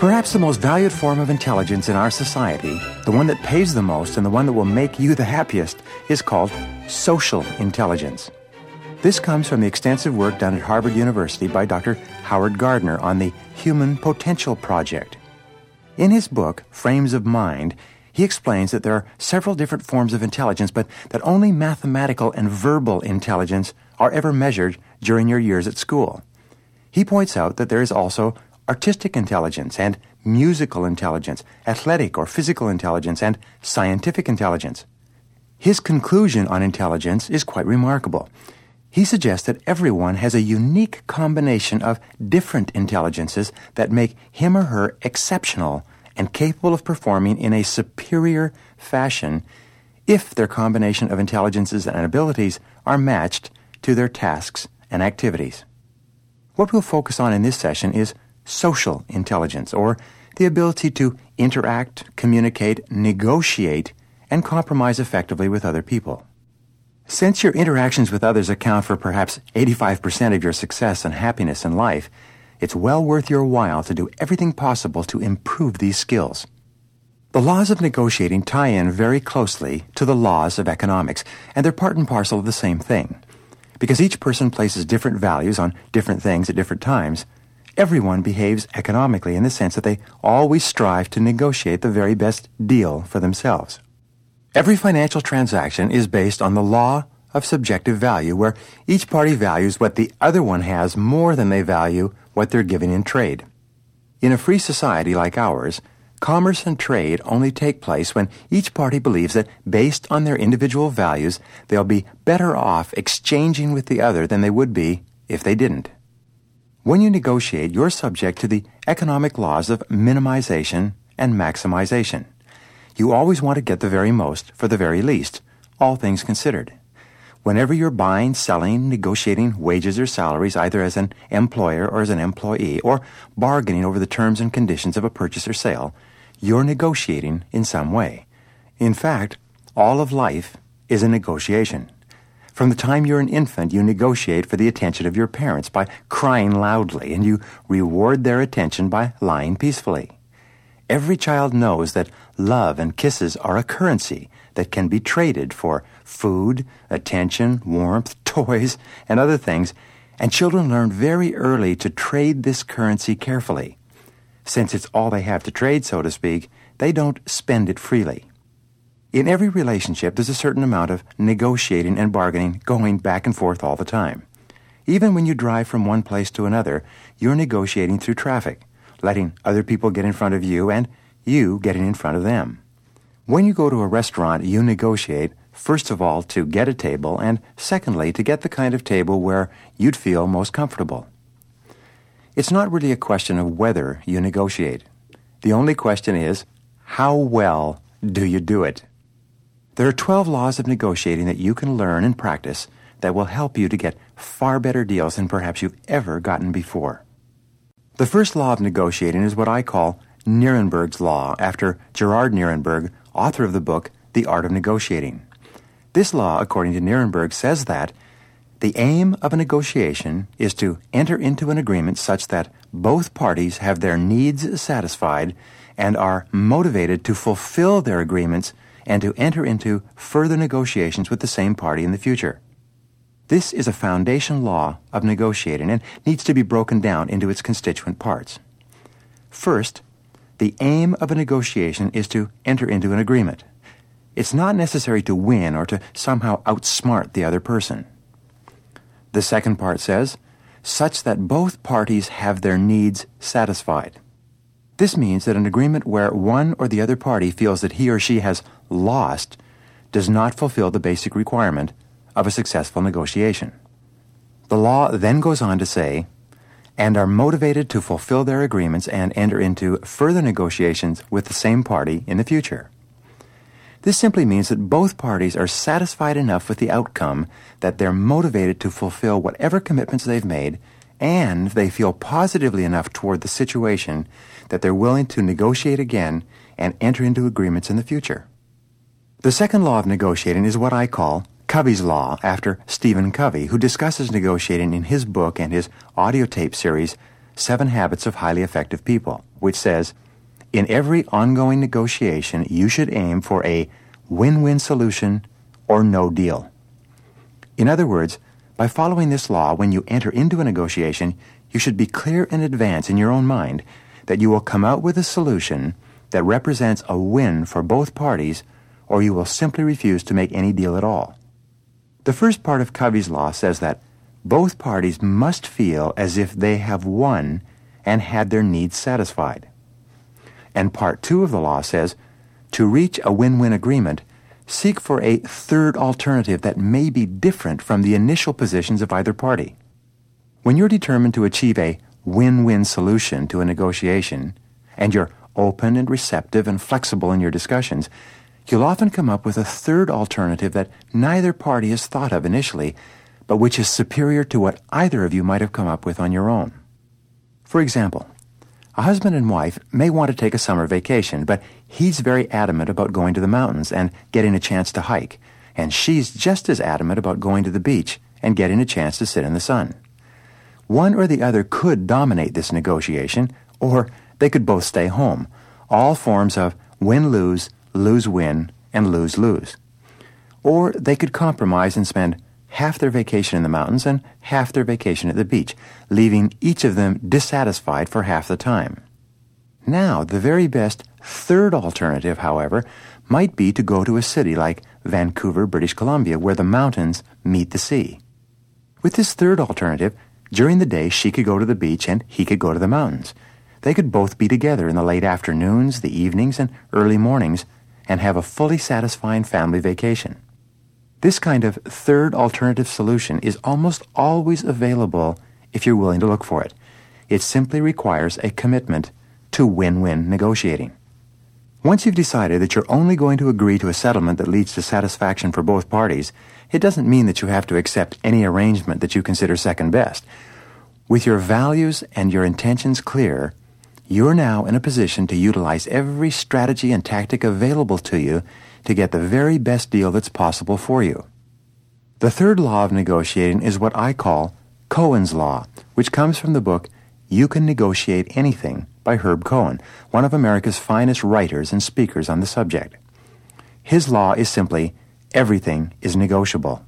Perhaps the most valued form of intelligence in our society, the one that pays the most and the one that will make you the happiest, is called social intelligence. This comes from the extensive work done at Harvard University by Dr. Howard Gardner on the Human Potential Project. In his book, Frames of Mind, he explains that there are several different forms of intelligence, but that only mathematical and verbal intelligence are ever measured during your years at school. He points out that there is also artistic intelligence and musical intelligence, athletic or physical intelligence, and scientific intelligence. His conclusion on intelligence is quite remarkable. He suggests that everyone has a unique combination of different intelligences that make him or her exceptional and capable of performing in a superior fashion if their combination of intelligences and abilities are matched to their tasks and activities. What we'll focus on in this session is social intelligence, or the ability to interact, communicate, negotiate, and compromise effectively with other people. Since your interactions with others account for perhaps 85% of your success and happiness in life, it's well worth your while to do everything possible to improve these skills. The laws of negotiating tie in very closely to the laws of economics, and they're part and parcel of the same thing. Because each person places different values on different things at different times, everyone behaves economically in the sense that they always strive to negotiate the very best deal for themselves. Every financial transaction is based on the law of subjective value, where each party values what the other one has more than they value what they're giving in trade. In a free society like ours, commerce and trade only take place when each party believes that, based on their individual values, they'll be better off exchanging with the other than they would be if they didn't. When you negotiate, you're subject to the economic laws of minimization and maximization. You always want to get the very most for the very least, all things considered. Whenever you're buying, selling, negotiating wages or salaries, either as an employer or as an employee, or bargaining over the terms and conditions of a purchase or sale, you're negotiating in some way. In fact, all of life is a negotiation. From the time you're an infant, you negotiate for the attention of your parents by crying loudly, and you reward their attention by lying peacefully. Every child knows that love and kisses are a currency that can be traded for food, attention, warmth, toys, and other things, and children learn very early to trade this currency carefully. Since it's all they have to trade, so to speak, they don't spend it freely. In every relationship, there's a certain amount of negotiating and bargaining going back and forth all the time. Even when you drive from one place to another, you're negotiating through traffic, letting other people get in front of you and you getting in front of them. When you go to a restaurant, you negotiate, first of all, to get a table, and secondly, to get the kind of table where you'd feel most comfortable. It's not really a question of whether you negotiate. The only question is, how well do you do it? There are 12 laws of negotiating that you can learn and practice that will help you to get far better deals than perhaps you've ever gotten before. The first law of negotiating is what I call Nuremberg's Law, after Gerard Nuremberg, author of the book The Art of Negotiating. This law, according to Nuremberg, says that the aim of a negotiation is to enter into an agreement such that both parties have their needs satisfied and are motivated to fulfill their agreements and to enter into further negotiations with the same party in the future. This is a foundation law of negotiating and needs to be broken down into its constituent parts. First, the aim of a negotiation is to enter into an agreement. It's not necessary to win or to somehow outsmart the other person. The second part says, such that both parties have their needs satisfied. This means that an agreement where one or the other party feels that he or she has lost does not fulfill the basic requirement of a successful negotiation. The law then goes on to say, and are motivated to fulfill their agreements and enter into further negotiations with the same party in the future. This simply means that both parties are satisfied enough with the outcome that they're motivated to fulfill whatever commitments they've made, and they feel positively enough toward the situation that they're willing to negotiate again and enter into agreements in the future. The second law of negotiating is what I call Covey's Law, after Stephen Covey, who discusses negotiating in his book and his audio tape series, 7 Habits of Highly Effective People, which says, in every ongoing negotiation, you should aim for a win-win solution or no deal. In other words, by following this law, when you enter into a negotiation, you should be clear in advance in your own mind that you will come out with a solution that represents a win for both parties, or you will simply refuse to make any deal at all. The first part of Covey's law says that both parties must feel as if they have won and had their needs satisfied. And part 2 of the law says, to reach a win-win agreement, seek for a third alternative that may be different from the initial positions of either party. When you're determined to achieve a win-win solution to a negotiation, and you're open and receptive and flexible in your discussions, you'll often come up with a third alternative that neither party has thought of initially, but which is superior to what either of you might have come up with on your own. For example, a husband and wife may want to take a summer vacation, but he's very adamant about going to the mountains and getting a chance to hike, and she's just as adamant about going to the beach and getting a chance to sit in the sun. One or the other could dominate this negotiation, or they could both stay home, all forms of win-lose, lose-win, and lose-lose. Or they could compromise and spend half their vacation in the mountains and half their vacation at the beach, leaving each of them dissatisfied for half the time. Now, the very best third alternative, however, might be to go to a city like Vancouver, British Columbia, where the mountains meet the sea. With this third alternative, during the day she could go to the beach and he could go to the mountains. They could both be together in the late afternoons, the evenings, and early mornings, and have a fully satisfying family vacation. This kind of third alternative solution is almost always available if you're willing to look for it. It simply requires a commitment to win-win negotiating. Once you've decided that you're only going to agree to a settlement that leads to satisfaction for both parties, it doesn't mean that you have to accept any arrangement that you consider second best. With your values and your intentions clear, you're now in a position to utilize every strategy and tactic available to you to get the very best deal that's possible for you. The third law of negotiating is what I call Cohen's Law, which comes from the book You Can Negotiate Anything by Herb Cohen, one of America's finest writers and speakers on the subject. His law is simply, everything is negotiable.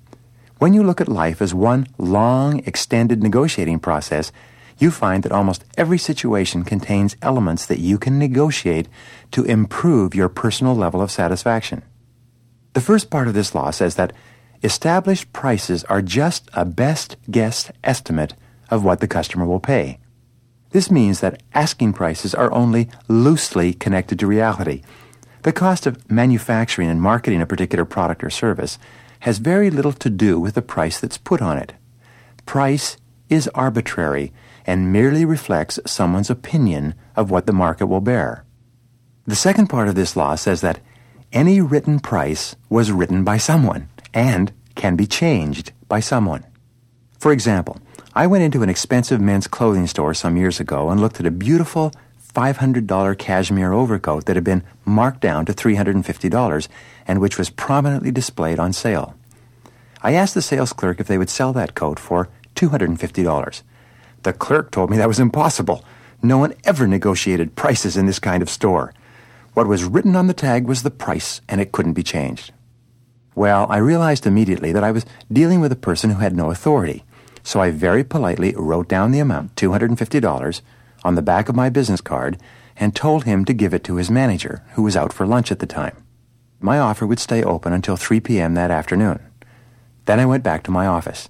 When you look at life as one long, extended negotiating process, you find that almost every situation contains elements that you can negotiate to improve your personal level of satisfaction. The first part of this law says that established prices are just a best guess estimate of what the customer will pay. This means that asking prices are only loosely connected to reality. The cost of manufacturing and marketing a particular product or service has very little to do with the price that's put on it. Price is arbitrary and merely reflects someone's opinion of what the market will bear. The second part of this law says that any written price was written by someone and can be changed by someone. For example, I went into an expensive men's clothing store some years ago and looked at a beautiful $500 cashmere overcoat that had been marked down to $350 and which was prominently displayed on sale. I asked the sales clerk if they would sell that coat for $250. The clerk told me that was impossible. No one ever negotiated prices in this kind of store. What was written on the tag was the price, and it couldn't be changed. Well, I realized immediately that I was dealing with a person who had no authority, so I very politely wrote down the amount, $250, on the back of my business card and told him to give it to his manager, who was out for lunch at the time. My offer would stay open until 3 p.m. that afternoon. Then I went back to my office.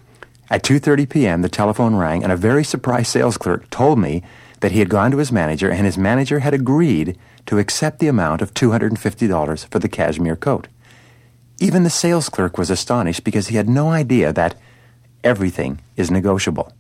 At 2:30 p.m., the telephone rang, and a very surprised sales clerk told me that he had gone to his manager, and his manager had agreed to accept the amount of $250 for the cashmere coat. Even the sales clerk was astonished because he had no idea that everything is negotiable.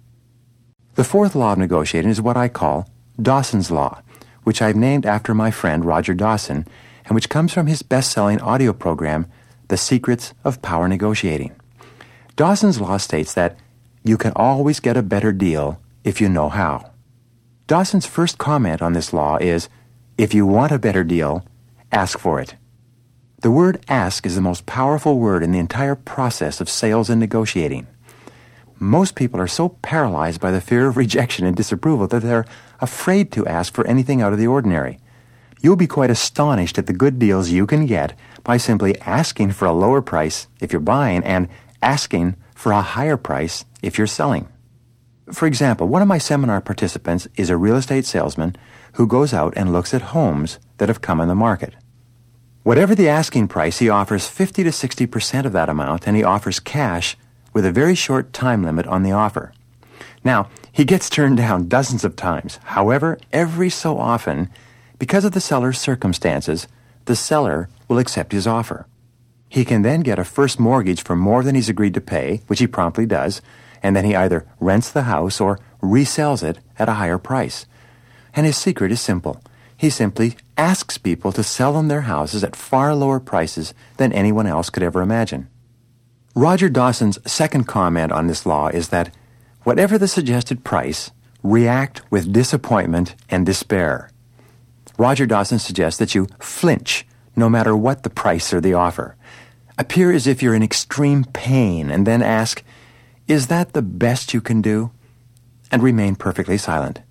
The fourth law of negotiating is what I call Dawson's Law, which I've named after my friend Roger Dawson, and which comes from his best-selling audio program, The Secrets of Power Negotiating. Dawson's Law states that you can always get a better deal if you know how. Dawson's first comment on this law is, if you want a better deal, ask for it. The word ask is the most powerful word in the entire process of sales and negotiating. most people are so paralyzed by the fear of rejection and disapproval that they're afraid to ask for anything out of the ordinary. You'll be quite astonished at the good deals you can get by simply asking for a lower price if you're buying and asking for a higher price if you're selling. For example, one of my seminar participants is a real estate salesman who goes out and looks at homes that have come on the market. Whatever the asking price, he offers 50 to 60% of that amount, and he offers cash with a very short time limit on the offer. Now, he gets turned down dozens of times. However, every so often, because of the seller's circumstances, the seller will accept his offer. He can then get a first mortgage for more than he's agreed to pay, which he promptly does, and then he either rents the house or resells it at a higher price. And his secret is simple. He simply asks people to sell him their houses at far lower prices than anyone else could ever imagine. Roger Dawson's second comment on this law is that whatever the suggested price, react with disappointment and despair. Roger Dawson suggests that you flinch no matter what the price or the offer. Appear as if you're in extreme pain and then ask, "Is that the best you can do?" and remain perfectly silent.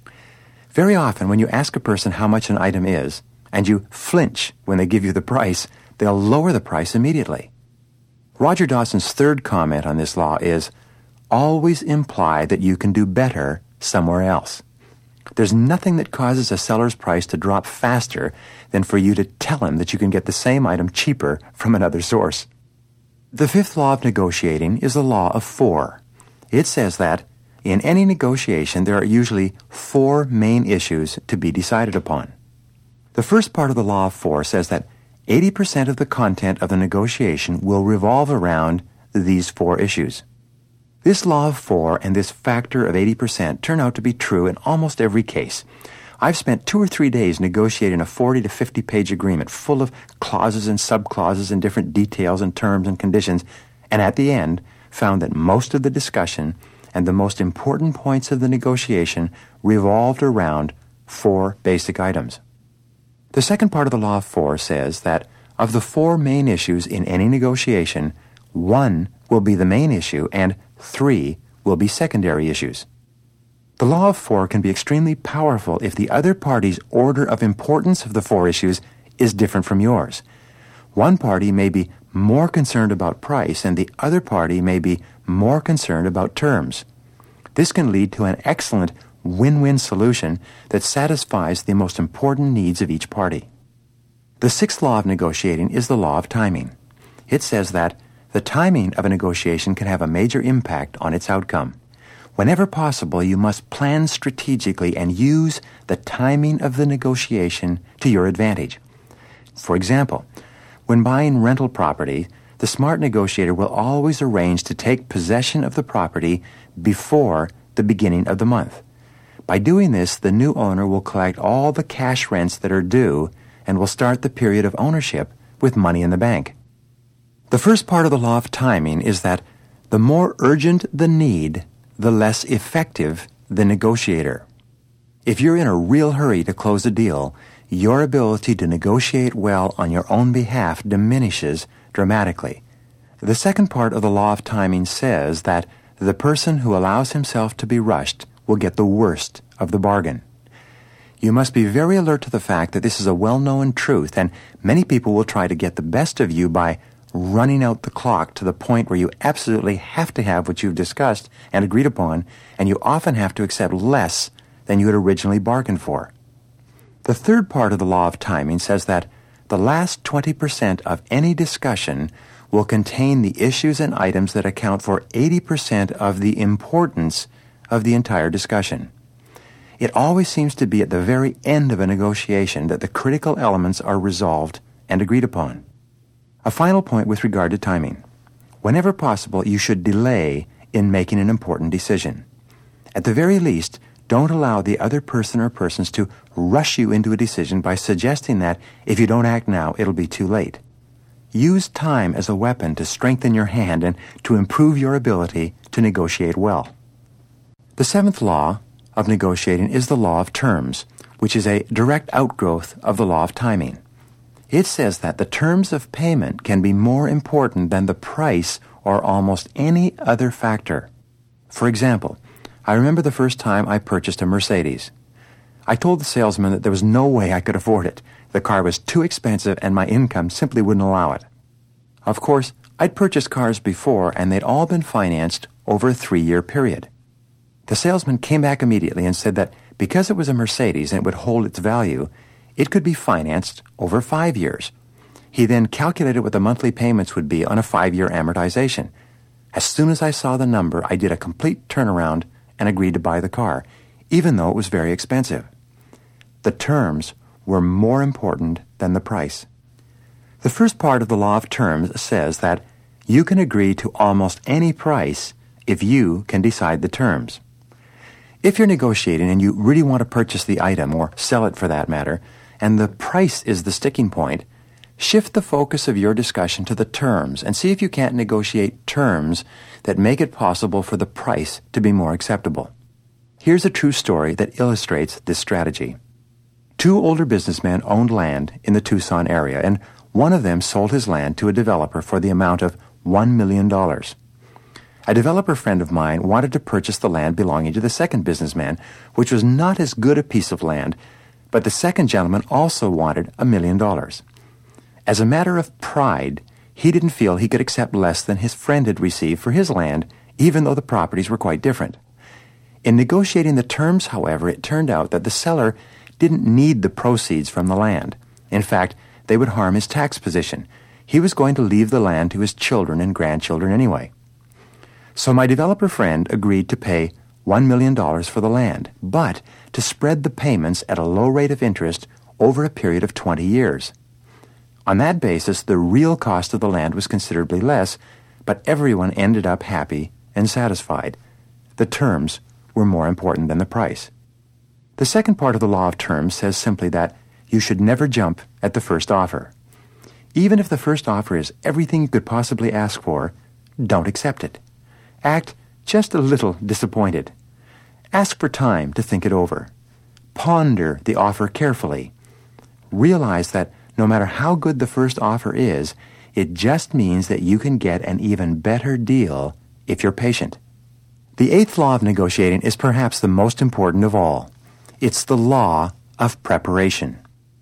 Very often when you ask a person how much an item is and you flinch when they give you the price, they'll lower the price immediately. Roger Dawson's third comment on this law is, always imply that you can do better somewhere else. There's nothing that causes a seller's price to drop faster than for you to tell him that you can get the same item cheaper from another source. The fifth law of negotiating is the law of 4. It says that in any negotiation there are usually 4 main issues to be decided upon. The first part of the law of 4 says that 80% of the content of the negotiation will revolve around these 4 issues. This law of 4 and this factor of 80% turn out to be true in almost every case. I've spent 2 or 3 days negotiating a 40 to 50-page agreement full of clauses and subclauses and different details and terms and conditions, and at the end found that most of the discussion and the most important points of the negotiation revolved around 4 basic items. The second part of the law of 4 says that of the 4 main issues in any negotiation, 1 will be the main issue and 3 will be secondary issues. The law of 4 can be extremely powerful if the other party's order of importance of the 4 issues is different from yours. One party may be more concerned about price and the other party may be more concerned about terms. This can lead to an excellent win-win solution that satisfies the most important needs of each party. The sixth law of negotiating is the law of timing. It says that the timing of a negotiation can have a major impact on its outcome. Whenever possible, you must plan strategically and use the timing of the negotiation to your advantage. For example, when buying rental property, the smart negotiator will always arrange to take possession of the property before the beginning of the month. By doing this, the new owner will collect all the cash rents that are due and will start the period of ownership with money in the bank. The first part of the law of timing is that the more urgent the need, the less effective the negotiator. If you're in a real hurry to close a deal, your ability to negotiate well on your own behalf diminishes dramatically. The second part of the law of timing says that the person who allows himself to be rushed will get the worst of the bargain. You must be very alert to the fact that this is a well-known truth, and many people will try to get the best of you by running out the clock to the point where you absolutely have to have what you've discussed and agreed upon, and you often have to accept less than you had originally bargained for. The third part of the law of timing says that the last 20% of any discussion will contain the issues and items that account for 80% of the importance of the entire discussion. It always seems to be at the very end of a negotiation that the critical elements are resolved and agreed upon. A final point with regard to timing. Whenever possible, you should delay in making an important decision. At the very least, don't allow the other person or persons to rush you into a decision by suggesting that if you don't act now, it'll be too late. Use time as a weapon to strengthen your hand and to improve your ability to negotiate well. The seventh law of negotiating is the law of terms, which is a direct outgrowth of the law of timing. It says that the terms of payment can be more important than the price or almost any other factor. For example, I remember the first time I purchased a Mercedes. I told the salesman that there was no way I could afford it. The car was too expensive and my income simply wouldn't allow it. Of course, I'd purchased cars before and they'd all been financed over a 3-year period. The salesman came back immediately and said that because it was a Mercedes and it would hold its value, it could be financed over 5 years. He then calculated what the monthly payments would be on a 5-year amortization. As soon as I saw the number, I did a complete turnaround and agreed to buy the car, even though it was very expensive. The terms were more important than the price. The first part of the law of terms says that you can agree to almost any price if you can decide the terms. If you're negotiating and you really want to purchase the item, or sell it for that matter, and the price is the sticking point, shift the focus of your discussion to the terms and see if you can't negotiate terms that make it possible for the price to be more acceptable. Here's a true story that illustrates this strategy. 2 older businessmen owned land in the Tucson area, and one of them sold his land to a developer for the amount of $1 million. A developer friend of mine wanted to purchase the land belonging to the second businessman, which was not as good a piece of land, but the second gentleman also wanted $1 million. As a matter of pride, he didn't feel he could accept less than his friend had received for his land, even though the properties were quite different. In negotiating the terms, however, it turned out that the seller didn't need the proceeds from the land. In fact, they would harm his tax position. He was going to leave the land to his children and grandchildren anyway. So my developer friend agreed to pay $1 million for the land, but to spread the payments at a low rate of interest over a period of 20 years. On that basis, the real cost of the land was considerably less, but everyone ended up happy and satisfied. The terms were more important than the price. The second part of the law of terms says simply that you should never jump at the first offer. Even if the first offer is everything you could possibly ask for, don't accept it. Act just a little disappointed. Ask for time to think it over. Ponder the offer carefully. Realize that no matter how good the first offer is, it just means that you can get an even better deal if you're patient. The 8th law of negotiating is perhaps the most important of all. It's the law of preparation.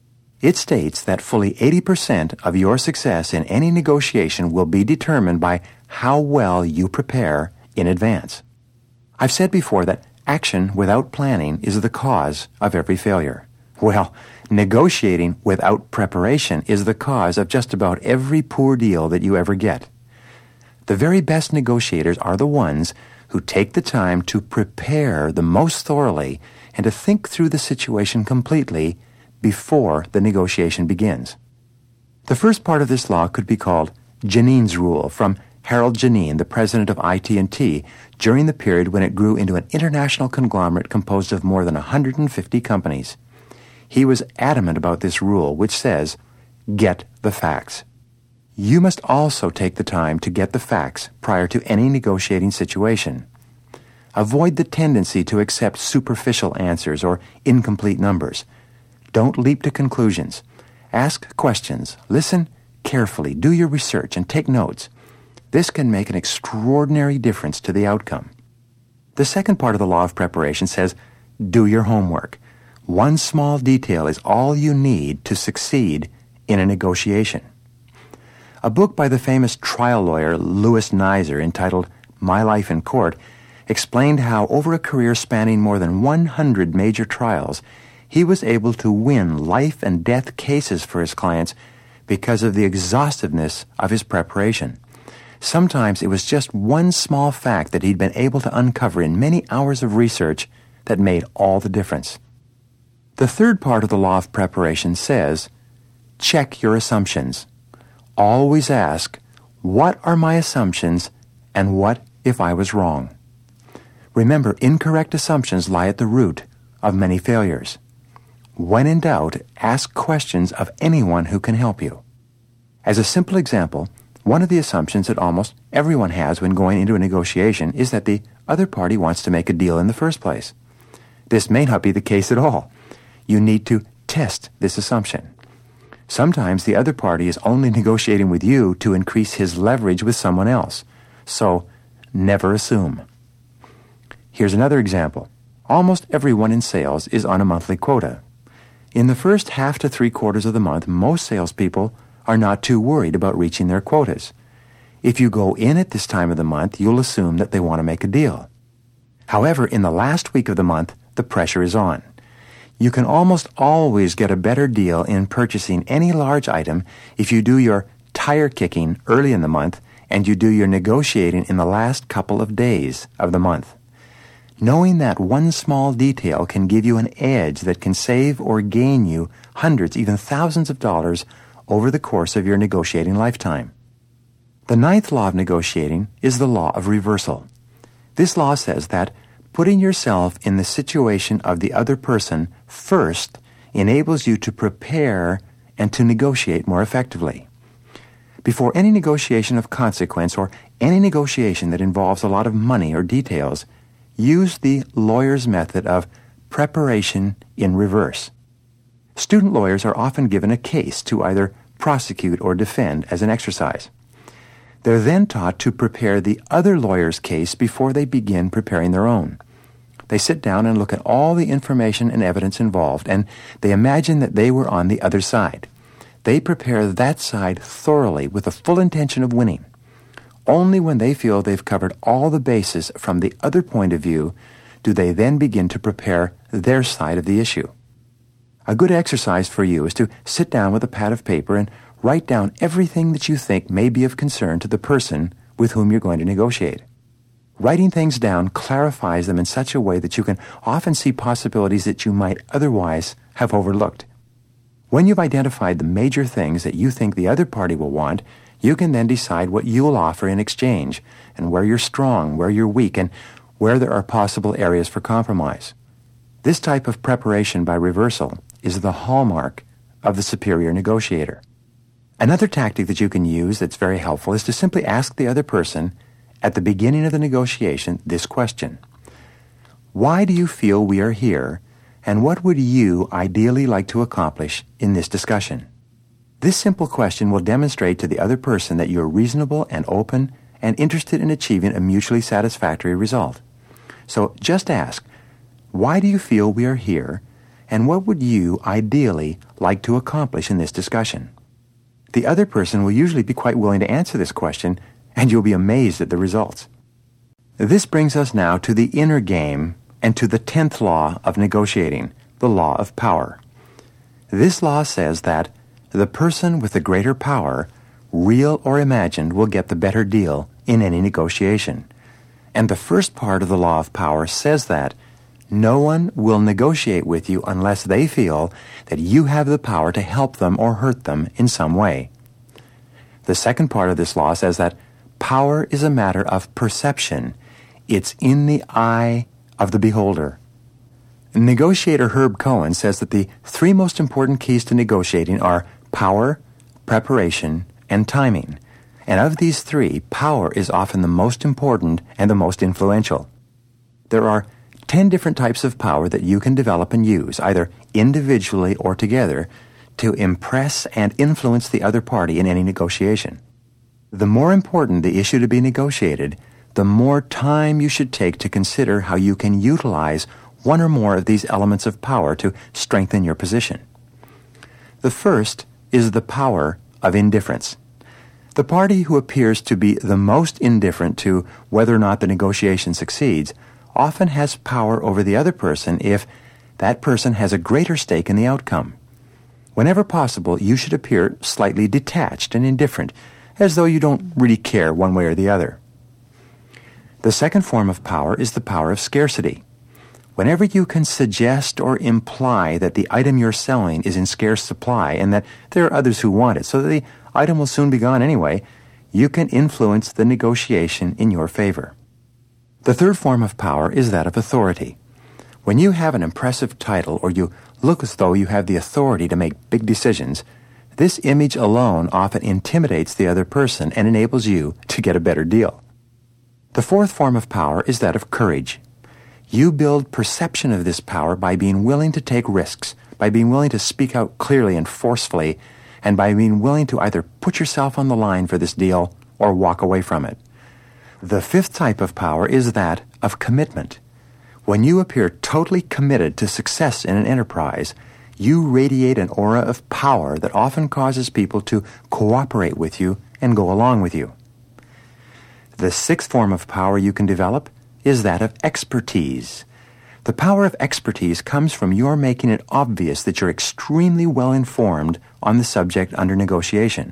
It states that fully 80% of your success in any negotiation will be determined by how well you prepare in advance. I've said before that action without planning is the cause of every failure. Well, negotiating without preparation is the cause of just about every poor deal that you ever get. The very best negotiators are the ones who take the time to prepare the most thoroughly and to think through the situation completely before the negotiation begins. The first part of this law could be called Janine's Rule, from Harold Janine, the president of IT&T, during the period when it grew into an international conglomerate composed of more than 150 companies. He was adamant about this rule, which says, get the facts. You must also take the time to get the facts prior to any negotiating situation. Avoid the tendency to accept superficial answers or incomplete numbers. Don't leap to conclusions. Ask questions, listen carefully, do your research, and take notes. This can make an extraordinary difference to the outcome. The second part of the law of preparation says, do your homework. One small detail is all you need to succeed in a negotiation. A book by the famous trial lawyer Louis Nizer, entitled My Life in Court, explained how over a career spanning more than 100 major trials, he was able to win life and death cases for his clients because of the exhaustiveness of his preparation. Sometimes it was just one small fact that he'd been able to uncover in many hours of research that made all the difference. The third part of the law of preparation says, check your assumptions. Always ask, what are my assumptions and what if I was wrong? Remember, incorrect assumptions lie at the root of many failures. When in doubt, ask questions of anyone who can help you. As a simple example, one of the assumptions that almost everyone has when going into a negotiation is that the other party wants to make a deal in the first place. This may not be the case at all. You need to test this assumption. Sometimes the other party is only negotiating with you to increase his leverage with someone else. So, never assume. Here's another example. Almost everyone in sales is on a monthly quota. In the first half to 3/4 of the month, most salespeople are not too worried about reaching their quotas. If you go in at this time of the month, you'll assume that they want to make a deal. However, in the last week of the month, the pressure is on. You can almost always get a better deal in purchasing any large item if you do your tire kicking early in the month and you do your negotiating in the last couple of days of the month. Knowing that one small detail can give you an edge that can save or gain you hundreds, even thousands of dollars over the course of your negotiating lifetime. The ninth law of negotiating is the law of reversal. This law says that putting yourself in the situation of the other person first enables you to prepare and to negotiate more effectively. Before any negotiation of consequence or any negotiation that involves a lot of money or details, use the lawyer's method of preparation in reverse. Student lawyers are often given a case to either prosecute or defend as an exercise. They're then taught to prepare the other lawyer's case before they begin preparing their own. They sit down and look at all the information and evidence involved, and they imagine that they were on the other side. They prepare that side thoroughly with the full intention of winning. Only when they feel they've covered all the bases from the other point of view do they then begin to prepare their side of the issue. A good exercise for you is to sit down with a pad of paper and write down everything that you think may be of concern to the person with whom you're going to negotiate. Writing things down clarifies them in such a way that you can often see possibilities that you might otherwise have overlooked. When you've identified the major things that you think the other party will want, you can then decide what you will offer in exchange, and where you're strong, where you're weak, and where there are possible areas for compromise. This type of preparation by reversal is the hallmark of the superior negotiator. Another tactic that you can use that's very helpful is to simply ask the other person at the beginning of the negotiation this question: why do you feel we are here, and what would you ideally like to accomplish in this discussion? This simple question will demonstrate to the other person that you're reasonable and open and interested in achieving a mutually satisfactory result. So just ask, why do you feel we are here, and what would you ideally like to accomplish in this discussion? The other person will usually be quite willing to answer this question, and you'll be amazed at the results. This brings us now to the inner game and to the 10th law of negotiating, the law of power. This law says that the person with the greater power, real or imagined, will get the better deal in any negotiation. And the first part of the law of power says that no one will negotiate with you unless they feel that you have the power to help them or hurt them in some way. The second part of this law says that power is a matter of perception. It's in the eye of the beholder. Negotiator Herb Cohen says that the three most important keys to negotiating are power, preparation, and timing. And of these three, power is often the most important and the most influential. There are 10 different types of power that you can develop and use, either individually or together, to impress and influence the other party in any negotiation. The more important the issue to be negotiated, the more time you should take to consider how you can utilize one or more of these elements of power to strengthen your position. The first is the power of indifference. The party who appears to be the most indifferent to whether or not the negotiation succeeds often has power over the other person if that person has a greater stake in the outcome. Whenever possible, you should appear slightly detached and indifferent, as though you don't really care one way or the other. The second form of power is the power of scarcity. Whenever you can suggest or imply that the item you're selling is in scarce supply and that there are others who want it, so that the item will soon be gone anyway, you can influence the negotiation in your favor. The third form of power is that of authority. When you have an impressive title or you look as though you have the authority to make big decisions, this image alone often intimidates the other person and enables you to get a better deal. The fourth form of power is that of courage. You build perception of this power by being willing to take risks, by being willing to speak out clearly and forcefully, and by being willing to either put yourself on the line for this deal or walk away from it. The fifth type of power is that of commitment. When you appear totally committed to success in an enterprise, you radiate an aura of power that often causes people to cooperate with you and go along with you. The sixth form of power you can develop is that of expertise. The power of expertise comes from your making it obvious that you're extremely well informed on the subject under negotiation.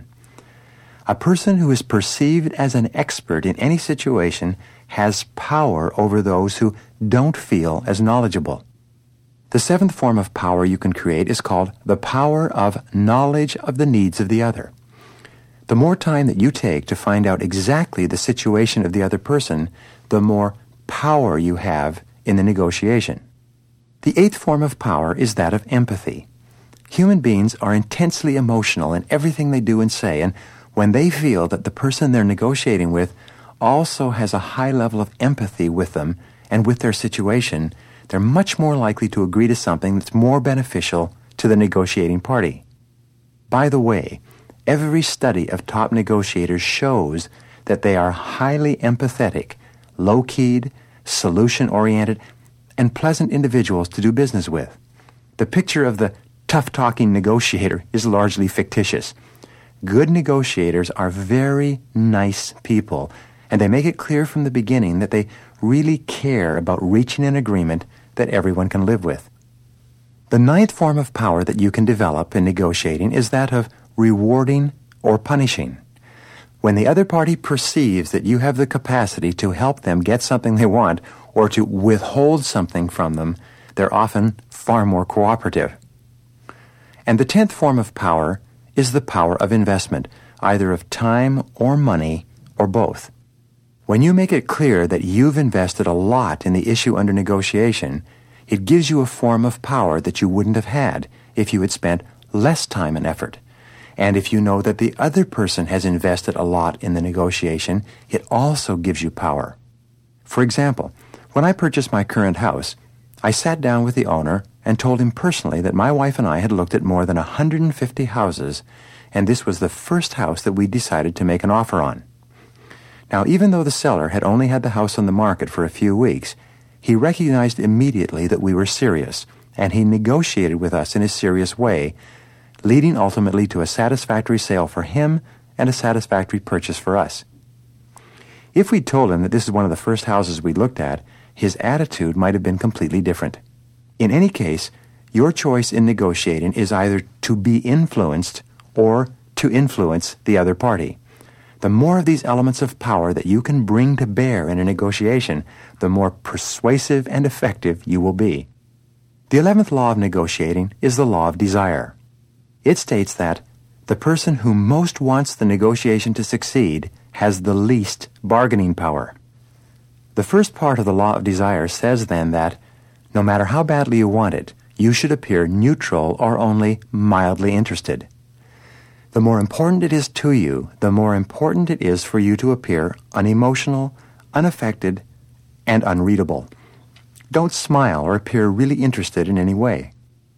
A person who is perceived as an expert in any situation has power over those who don't feel as knowledgeable. The seventh form of power you can create is called the power of knowledge of the needs of the other. The more time that you take to find out exactly the situation of the other person, the more power you have in the negotiation. The eighth form of power is that of empathy. Human beings are intensely emotional in everything they do and say, and when they feel that the person they're negotiating with also has a high level of empathy with them and with their situation, they're much more likely to agree to something that's more beneficial to the negotiating party. By the way, every study of top negotiators shows that they are highly empathetic, low-keyed, solution-oriented, and pleasant individuals to do business with. The picture of the tough-talking negotiator is largely fictitious. Good negotiators are very nice people, and they make it clear from the beginning that they really care about reaching an agreement that everyone can live with. The ninth form of power that you can develop in negotiating is that of rewarding or punishing. When the other party perceives that you have the capacity to help them get something they want or to withhold something from them, they're often far more cooperative. And the 10th form of power is the power of investment, either of time or money or both. When you make it clear that you've invested a lot in the issue under negotiation, it gives you a form of power that you wouldn't have had if you had spent less time and effort. And if you know that the other person has invested a lot in the negotiation, it also gives you power. For example, when I purchased my current house, I sat down with the owner and told him personally that my wife and I had looked at more than 150 houses, and this was the first house that we decided to make an offer on. Now, even though the seller had only had the house on the market for a few weeks, he recognized immediately that we were serious, and he negotiated with us in a serious way, leading ultimately to a satisfactory sale for him and a satisfactory purchase for us. If we'd told him that this is one of the first houses we looked at, his attitude might have been completely different. In any case, your choice in negotiating is either to be influenced or to influence the other party. The more of these elements of power that you can bring to bear in a negotiation, the more persuasive and effective you will be. The 11th law of negotiating is the law of desire. It states that the person who most wants the negotiation to succeed has the least bargaining power. The first part of the law of desire says then that no matter how badly you want it, you should appear neutral or only mildly interested. The more important it is to you, the more important it is for you to appear unemotional, unaffected, and unreadable. Don't smile or appear really interested in any way.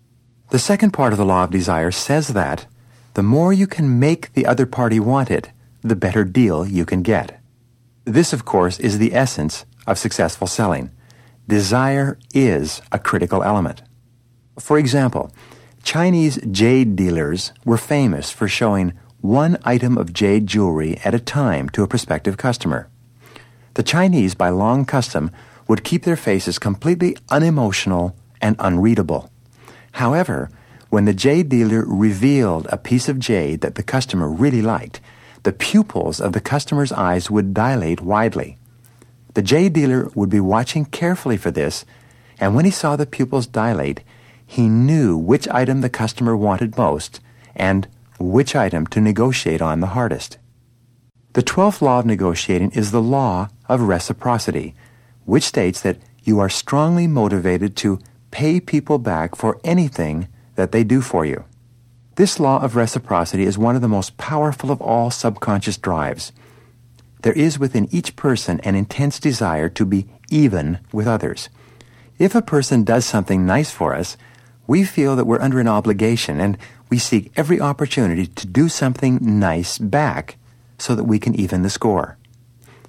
The second part of the law of desire says that the more you can make the other party want it, the better deal you can get. This, of course, is the essence of successful selling. Desire is a critical element. For example, Chinese jade dealers were famous for showing one item of jade jewelry at a time to a prospective customer. The Chinese, by long custom, would keep their faces completely unemotional and unreadable. However, when the jade dealer revealed a piece of jade that the customer really liked, the pupils of the customer's eyes would dilate widely. The jade dealer would be watching carefully for this, and when he saw the pupils dilate, he knew which item the customer wanted most and which item to negotiate on the hardest. The 12th law of negotiating is the law of reciprocity, which states that you are strongly motivated to pay people back for anything that they do for you. This law of reciprocity is one of the most powerful of all subconscious drives. There is within each person an intense desire to be even with others. If a person does something nice for us, we feel that we're under an obligation, and we seek every opportunity to do something nice back so that we can even the score.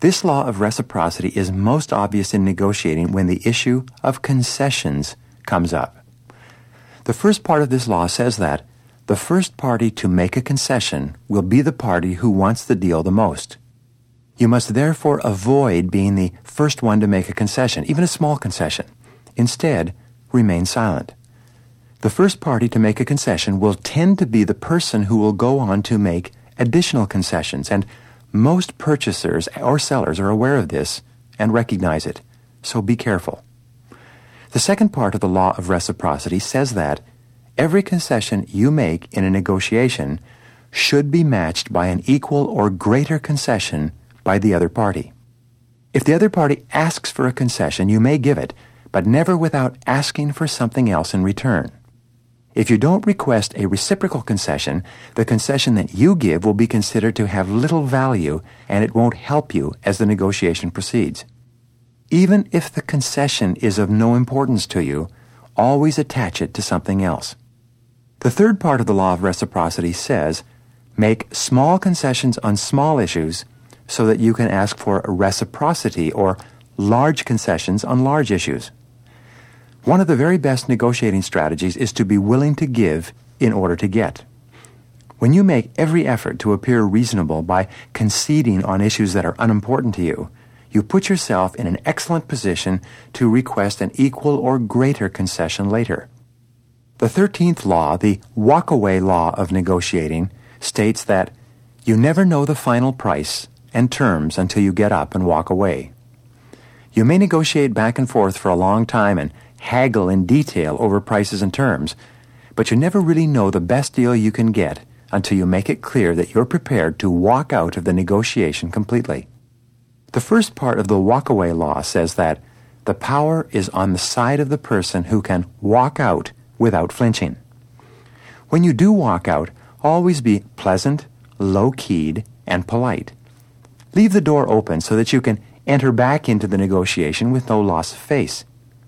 This law of reciprocity is most obvious in negotiating when the issue of concessions comes up. The first part of this law says that the first party to make a concession will be the party who wants the deal the most. You must therefore avoid being the first one to make a concession, even a small concession. Instead, remain silent. The first party to make a concession will tend to be the person who will go on to make additional concessions, and most purchasers or sellers are aware of this and recognize it, so be careful. The second part of the law of reciprocity says that every concession you make in a negotiation should be matched by an equal or greater concession by the other party. If the other party asks for a concession, you may give it, but never without asking for something else in return. If you don't request a reciprocal concession, the concession that you give will be considered to have little value and it won't help you as the negotiation proceeds. Even if the concession is of no importance to you, always attach it to something else. The third part of the law of reciprocity says, make small concessions on small issues so that you can ask for reciprocity or large concessions on large issues. One of the very best negotiating strategies is to be willing to give in order to get. When you make every effort to appear reasonable by conceding on issues that are unimportant to you, you put yourself in an excellent position to request an equal or greater concession later. The 13th law, the walk-away law of negotiating, states that you never know the final price and terms until you get up and walk away. You may negotiate back and forth for a long time and haggle in detail over prices and terms, but you never really know the best deal you can get until you make it clear that you're prepared to walk out of the negotiation completely. The first part of the walk-away law says that the power is on the side of the person who can walk out without flinching. When you do walk out, always be pleasant, low-keyed, and polite. Leave the door open so that you can enter back into the negotiation with no loss of face.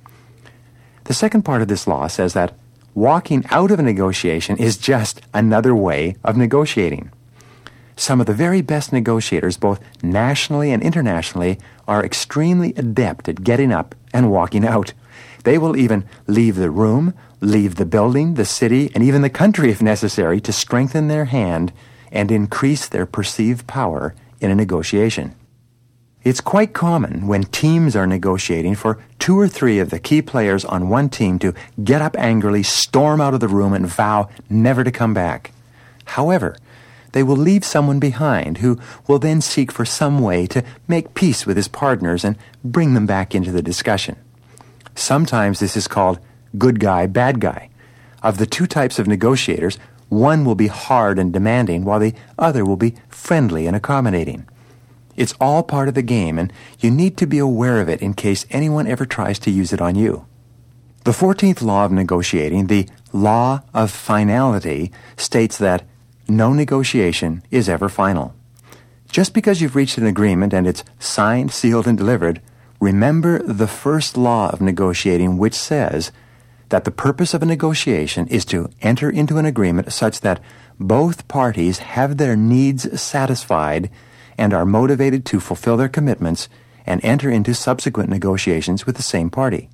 The second part of this law says that walking out of a negotiation is just another way of negotiating. Some of the very best negotiators, both nationally and internationally, are extremely adept at getting up and walking out. They will even leave the room, leave the building, the city, and even the country if necessary to strengthen their hand and increase their perceived power in a negotiation. It's quite common when teams are negotiating for 2 or 3 of the key players on one team to get up angrily, storm out of the room, and vow never to come back. However, they will leave someone behind who will then seek for some way to make peace with his partners and bring them back into the discussion. Sometimes this is called good guy, bad guy. Of the 2 types of negotiators, one will be hard and demanding, while the other will be friendly and accommodating. It's all part of the game, and you need to be aware of it in case anyone ever tries to use it on you. The 14th law of negotiating, the law of finality, states that no negotiation is ever final. Just because you've reached an agreement and it's signed, sealed, and delivered, remember the first law of negotiating, which says that the purpose of a negotiation is to enter into an agreement such that both parties have their needs satisfied and are motivated to fulfill their commitments and enter into subsequent negotiations with the same party.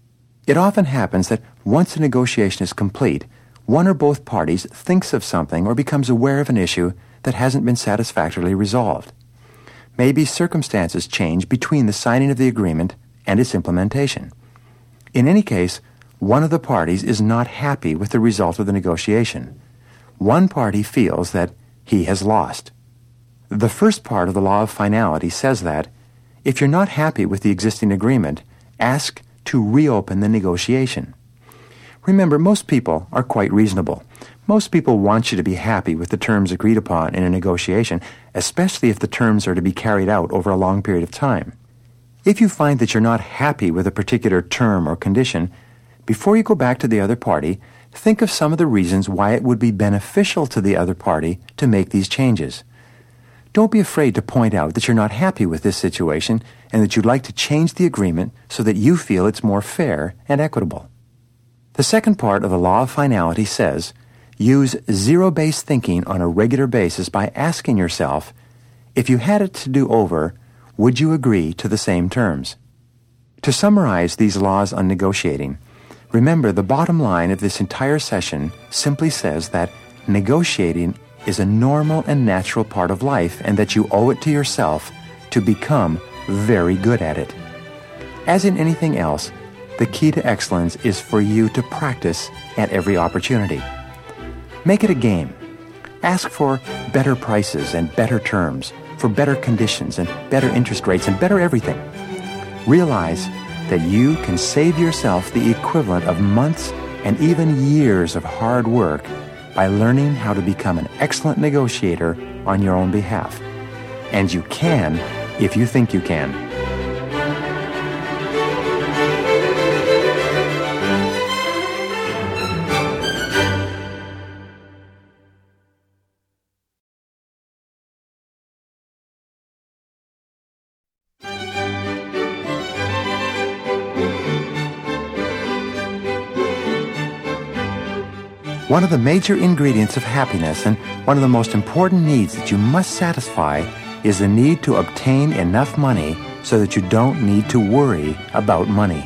It often happens that once a negotiation is complete, one or both parties thinks of something or becomes aware of an issue that hasn't been satisfactorily resolved. Maybe circumstances change between the signing of the agreement and its implementation. In any case, one of the parties is not happy with the result of the negotiation. One party feels that he has lost. The first part of the law of finality says that if you're not happy with the existing agreement, ask to reopen the negotiation. Remember, most people are quite reasonable. Most people want you to be happy with the terms agreed upon in a negotiation, especially if the terms are to be carried out over a long period of time. If you find that you're not happy with a particular term or condition, before you go back to the other party, think of some of the reasons why it would be beneficial to the other party to make these changes. Don't be afraid to point out that you're not happy with this situation and that you'd like to change the agreement so that you feel it's more fair and equitable. The second part of the law of finality says, use zero-based thinking on a regular basis by asking yourself, if you had it to do over, would you agree to the same terms? To summarize these laws on negotiating, remember the bottom line of this entire session simply says that negotiating is a normal and natural part of life and that you owe it to yourself to become very good at it. As in anything else, the key to excellence is for you to practice at every opportunity. Make it a game. Ask for better prices and better terms, for better conditions and better interest rates and better everything. Realize that you can save yourself the equivalent of months and even years of hard work by learning how to become an excellent negotiator on your own behalf. And you can if you think you can. One of the major ingredients of happiness and one of the most important needs that you must satisfy is the need to obtain enough money so that you don't need to worry about money.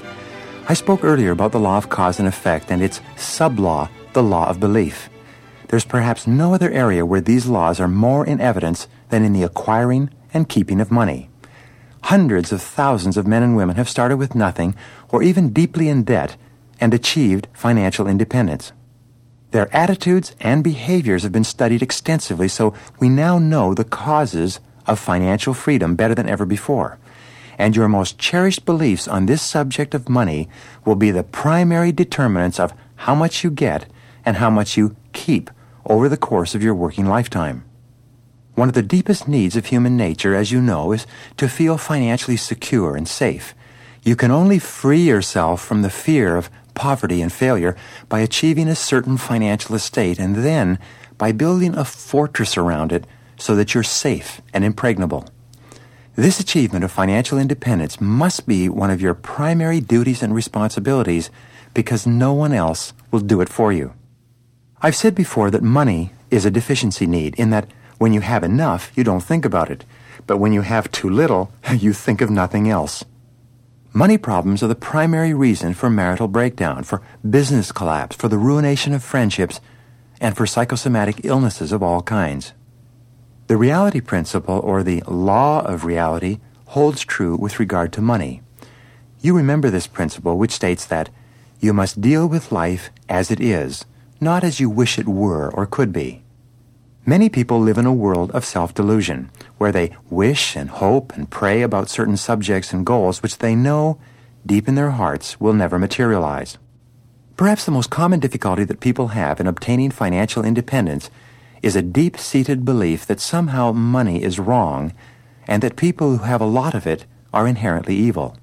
I spoke earlier about the law of cause and effect and its sub-law, the law of belief. There's perhaps no other area where these laws are more in evidence than in the acquiring and keeping of money. Hundreds of thousands of men and women have started with nothing or even deeply in debt and achieved financial independence. Their attitudes and behaviors have been studied extensively, so we now know the causes of financial freedom better than ever before. And your most cherished beliefs on this subject of money will be the primary determinants of how much you get and how much you keep over the course of your working lifetime. One of the deepest needs of human nature, as you know, is to feel financially secure and safe. You can only free yourself from the fear of poverty and failure by achieving a certain financial estate and then by building a fortress around it so that you're safe and impregnable. This achievement of financial independence must be one of your primary duties and responsibilities because no one else will do it for you. I've said before that money is a deficiency need in that when you have enough, you don't think about it, but when you have too little, you think of nothing else. Money problems are the primary reason for marital breakdown, for business collapse, for the ruination of friendships, and for psychosomatic illnesses of all kinds. The reality principle, or the law of reality, holds true with regard to money. You remember this principle, which states that you must deal with life as it is, not as you wish it were or could be. Many people live in a world of self-delusion, where they wish and hope and pray about certain subjects and goals which they know, deep in their hearts, will never materialize. Perhaps the most common difficulty that people have in obtaining financial independence is a deep-seated belief that somehow money is wrong and that people who have a lot of it are inherently evil.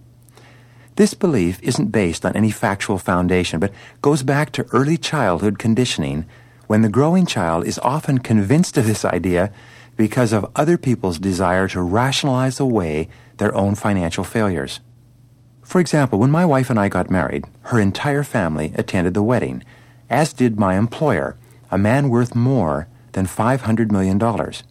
This belief isn't based on any factual foundation, but goes back to early childhood conditioning when the growing child is often convinced of this idea because of other people's desire to rationalize away their own financial failures. For example, when my wife and I got married, her entire family attended the wedding, as did my employer, a man worth more than $500 million.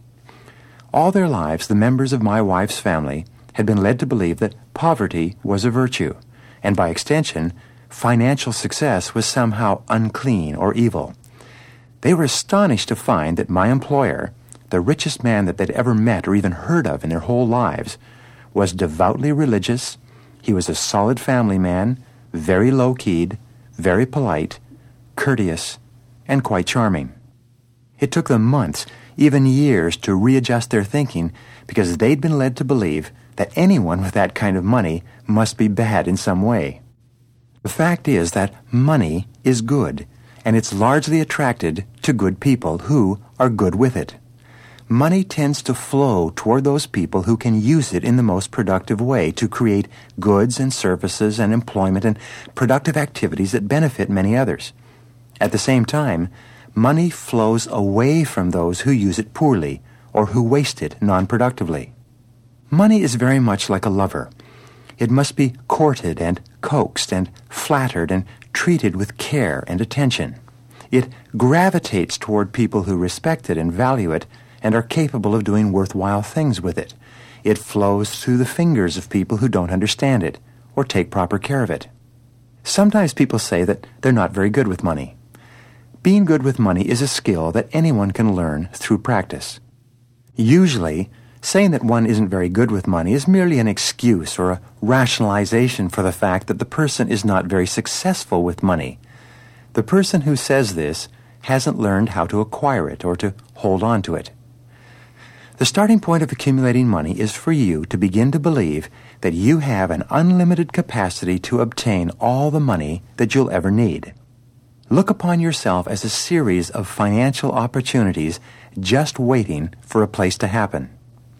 All their lives, the members of my wife's family had been led to believe that poverty was a virtue, and by extension, financial success was somehow unclean or evil. They were astonished to find that my employer, the richest man that they'd ever met or even heard of in their whole lives, was devoutly religious. He was a solid family man, very low-keyed, very polite, courteous, and quite charming. It took them months, even years, to readjust their thinking because they'd been led to believe that anyone with that kind of money must be bad in some way. The fact is that money is good, and it's largely attracted to good people who are good with it. Money tends to flow toward those people who can use it in the most productive way to create goods and services and employment and productive activities that benefit many others. At the same time, money flows away from those who use it poorly or who waste it non-productively. Money is very much like a lover. It must be courted and coaxed and flattered and treated with care and attention. It gravitates toward people who respect it and value it and are capable of doing worthwhile things with it. it flows through the fingers of people who don't understand it or take proper care of it. Sometimes people say that they're not very good with money. Being good with money is a skill that anyone can learn through practice. Usually, saying that one isn't very good with money is merely an excuse or a rationalization for the fact that the person is not very successful with money. The person who says this hasn't learned how to acquire it or to hold on to it. The starting point of accumulating money is for you to begin to believe that you have an unlimited capacity to obtain all the money that you'll ever need. Look upon yourself as a series of financial opportunities just waiting for a place to happen.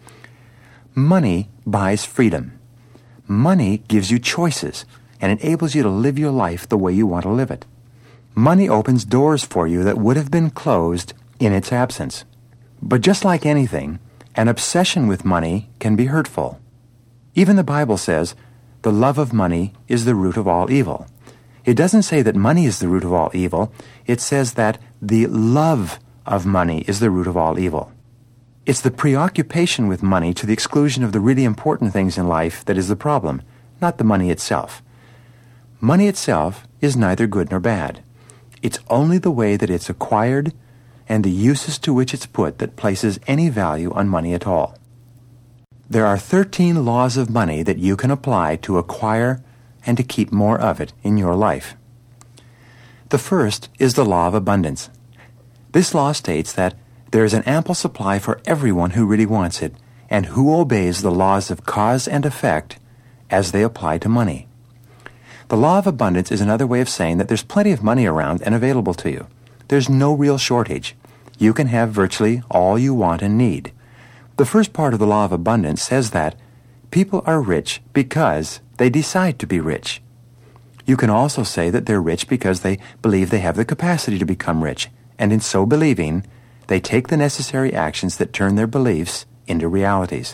Money buys freedom. Money gives you choices and enables you to live your life the way you want to live it. Money opens doors for you that would have been closed in its absence. But just like anything, an obsession with money can be hurtful. Even the Bible says, the love of money is the root of all evil. It doesn't say that money is the root of all evil. It says that the love of money is the root of all evil. It's the preoccupation with money to the exclusion of the really important things in life that is the problem, not the money itself. Money itself is neither good nor bad. It's only the way that it's acquired and the uses to which it's put that places any value on money at all. There are 13 laws of money that you can apply to acquire and to keep more of it in your life. The first is the law of abundance. This law states that there is an ample supply for everyone who really wants it and who obeys the laws of cause and effect as they apply to money. The law of abundance is another way of saying that there's plenty of money around and available to you. There's no real shortage. You can have virtually all you want and need. The first part of the law of abundance says that people are rich because they decide to be rich. You can also say that they're rich because they believe they have the capacity to become rich, and in so believing, they take the necessary actions that turn their beliefs into realities.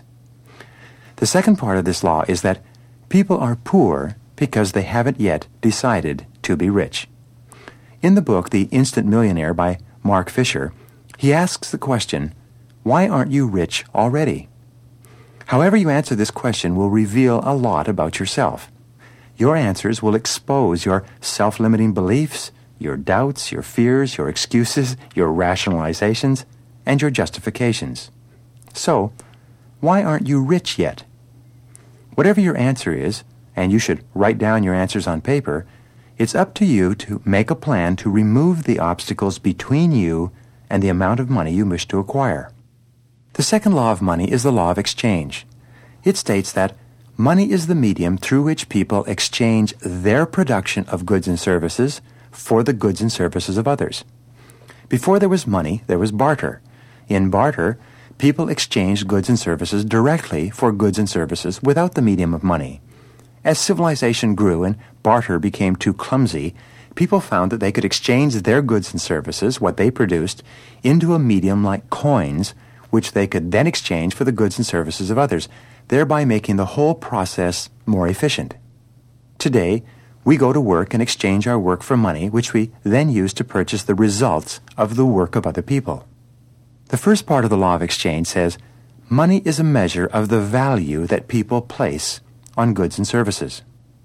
The second part of this law is that people are poor because they haven't yet decided to be rich. In the book, The Instant Millionaire by Mark Fisher, he asks the question, why aren't you rich already? However you answer this question will reveal a lot about yourself. Your answers will expose your self-limiting beliefs, your doubts, your fears, your excuses, your rationalizations, and your justifications. So, why aren't you rich yet? Whatever your answer is, and you should write down your answers on paper, it's up to you to make a plan to remove the obstacles between you and the amount of money you wish to acquire. The second law of money is the law of exchange. It states that money is the medium through which people exchange their production of goods and services for the goods and services of others. Before there was money, there was barter. In barter, people exchanged goods and services directly for goods and services without the medium of money. As civilization grew and barter became too clumsy, people found that they could exchange their goods and services, what they produced, into a medium like coins, which they could then exchange for the goods and services of others, thereby making the whole process more efficient. Today, we go to work and exchange our work for money, which we then use to purchase the results of the work of other people. The first part of the law of exchange says, money is a measure of the value that people place on goods and services.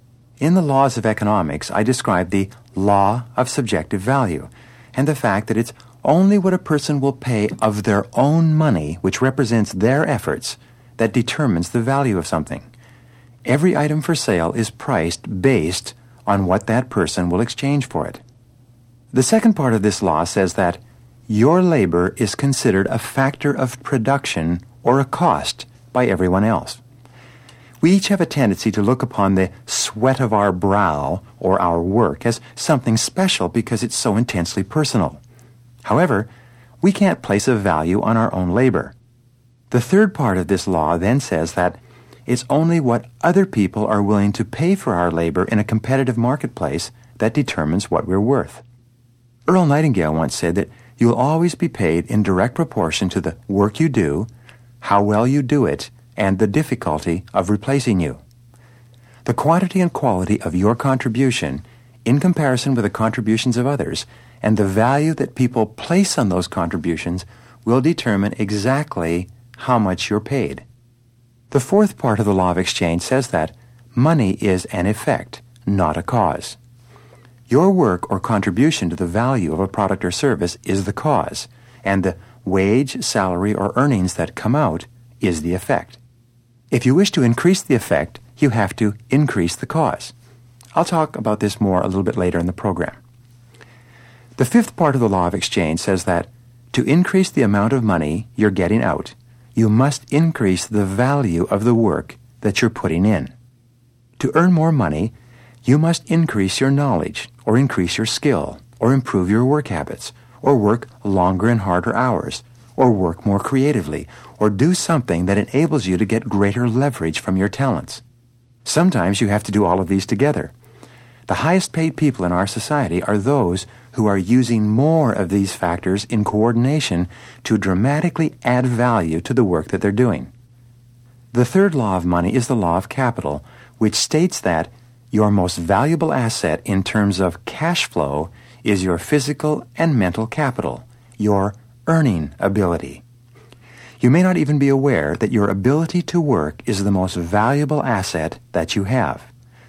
In the laws of economics, I describe the law of subjective value and the fact that it's only what a person will pay of their own money, which represents their efforts, that determines the value of something. Every item for sale is priced based on what that person will exchange for it. The second part of this law says that your labor is considered a factor of production or a cost by everyone else. We each have a tendency to look upon the sweat of our brow or our work as something special because it's so intensely personal. However, we can't place a value on our own labor. The third part of this law then says that it's only what other people are willing to pay for our labor in a competitive marketplace that determines what we're worth. Earl Nightingale once said that you'll always be paid in direct proportion to the work you do, how well you do it, and the difficulty of replacing you. The quantity and quality of your contribution, in comparison with the contributions of others, and the value that people place on those contributions will determine exactly how much you're paid. The fourth part of the law of exchange says that money is an effect, not a cause. Your work or contribution to the value of a product or service is the cause, and the wage, salary, or earnings that come out is the effect. If you wish to increase the effect, you have to increase the cause. I'll talk about this more a little bit later in the program. The fifth part of the law of exchange says that to increase the amount of money you're getting out, you must increase the value of the work that you're putting in. To earn more money, you must increase your knowledge, or increase your skill, or improve your work habits, or work longer and harder hours, or work more creatively, or do something that enables you to get greater leverage from your talents. Sometimes you have to do all of these together. The highest paid people in our society are those who are using more of these factors in coordination to dramatically add value to the work that they're doing. The third law of money is the law of capital, which states that your most valuable asset in terms of cash flow is your physical and mental capital, your earning ability. You may not even be aware that your ability to work is the most valuable asset that you have.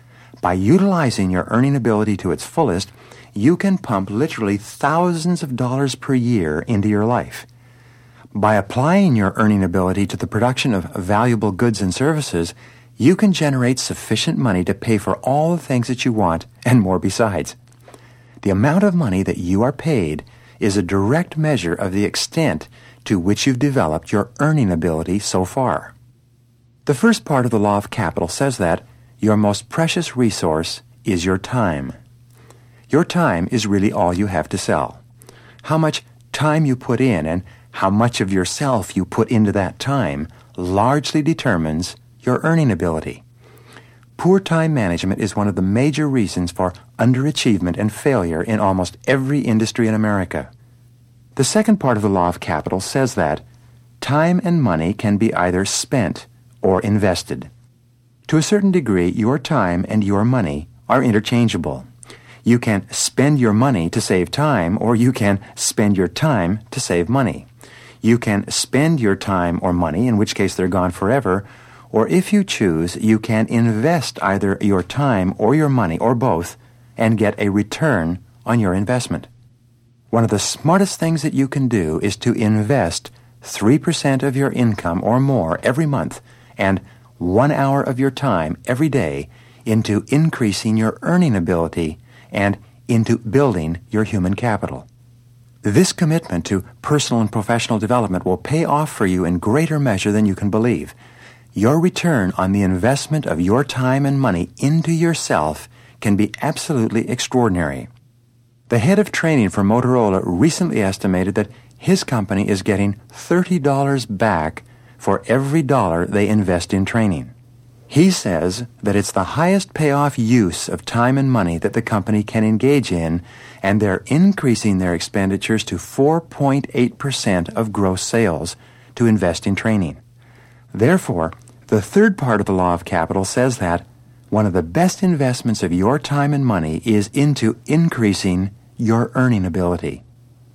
By utilizing your earning ability to its fullest, you can pump literally thousands of dollars per year into your life. By applying your earning ability to the production of valuable goods and services, you can generate sufficient money to pay for all the things that you want and more besides. The amount of money that you are paid is a direct measure of the extent to which you've developed your earning ability so far. The first part of the law of capital says that your most precious resource is your time. Your time is really all you have to sell. How much time you put in and how much of yourself you put into that time largely determines your earning ability. Poor time management is one of the major reasons for underachievement and failure in almost every industry in America. The second part of the law of capital says that time and money can be either spent or invested. To a certain degree, your time and your money are interchangeable. You can spend your money to save time, or you can spend your time to save money. You can spend your time or money, in which case they're gone forever, or if you choose, you can invest either your time or your money, or both, and get a return on your investment. One of the smartest things that you can do is to invest 3% of your income or more every month and 1 hour of your time every day into increasing your earning ability and into building your human capital. This commitment to personal and professional development will pay off for you in greater measure than you can believe. Your return on the investment of your time and money into yourself can be absolutely extraordinary. The head of training for Motorola recently estimated that his company is getting $30 back for every dollar they invest in training. He says that it's the highest payoff use of time and money that the company can engage in, and they're increasing their expenditures to 4.8% of gross sales to invest in training. Therefore, the third part of the law of capital says that one of the best investments of your time and money is into increasing your earning ability.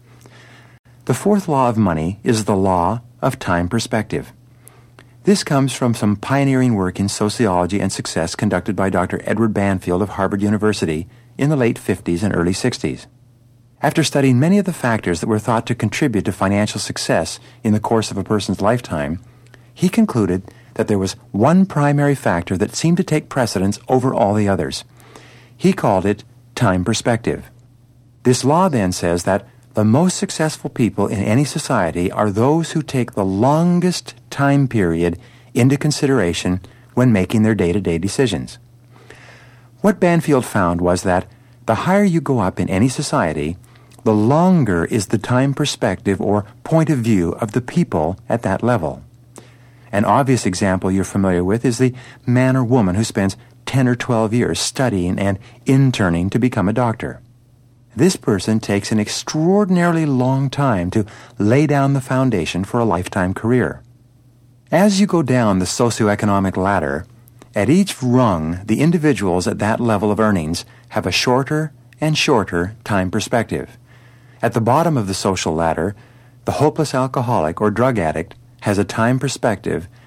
The fourth law of money is the law of time perspective. This comes from some pioneering work in sociology and success conducted by Dr. Edward Banfield of Harvard University in the late 50s and early 60s. After studying many of the factors that were thought to contribute to financial success in the course of a person's lifetime, he concluded that there was one primary factor that seemed to take precedence over all the others. He called it time perspective. This law then says that the most successful people in any society are those who take the longest time period into consideration when making their day-to-day decisions. What Banfield found was that the higher you go up in any society, the longer is the time perspective or point of view of the people at that level. An obvious example you're familiar with is the man or woman who spends 10 or 12 years studying and interning to become a doctor. This person takes an extraordinarily long time to lay down the foundation for a lifetime career. As you go down the socioeconomic ladder, at each rung, the individuals at that level of earnings have a shorter and shorter time perspective. At the bottom of the social ladder, the hopeless alcoholic or drug addict has a time perspective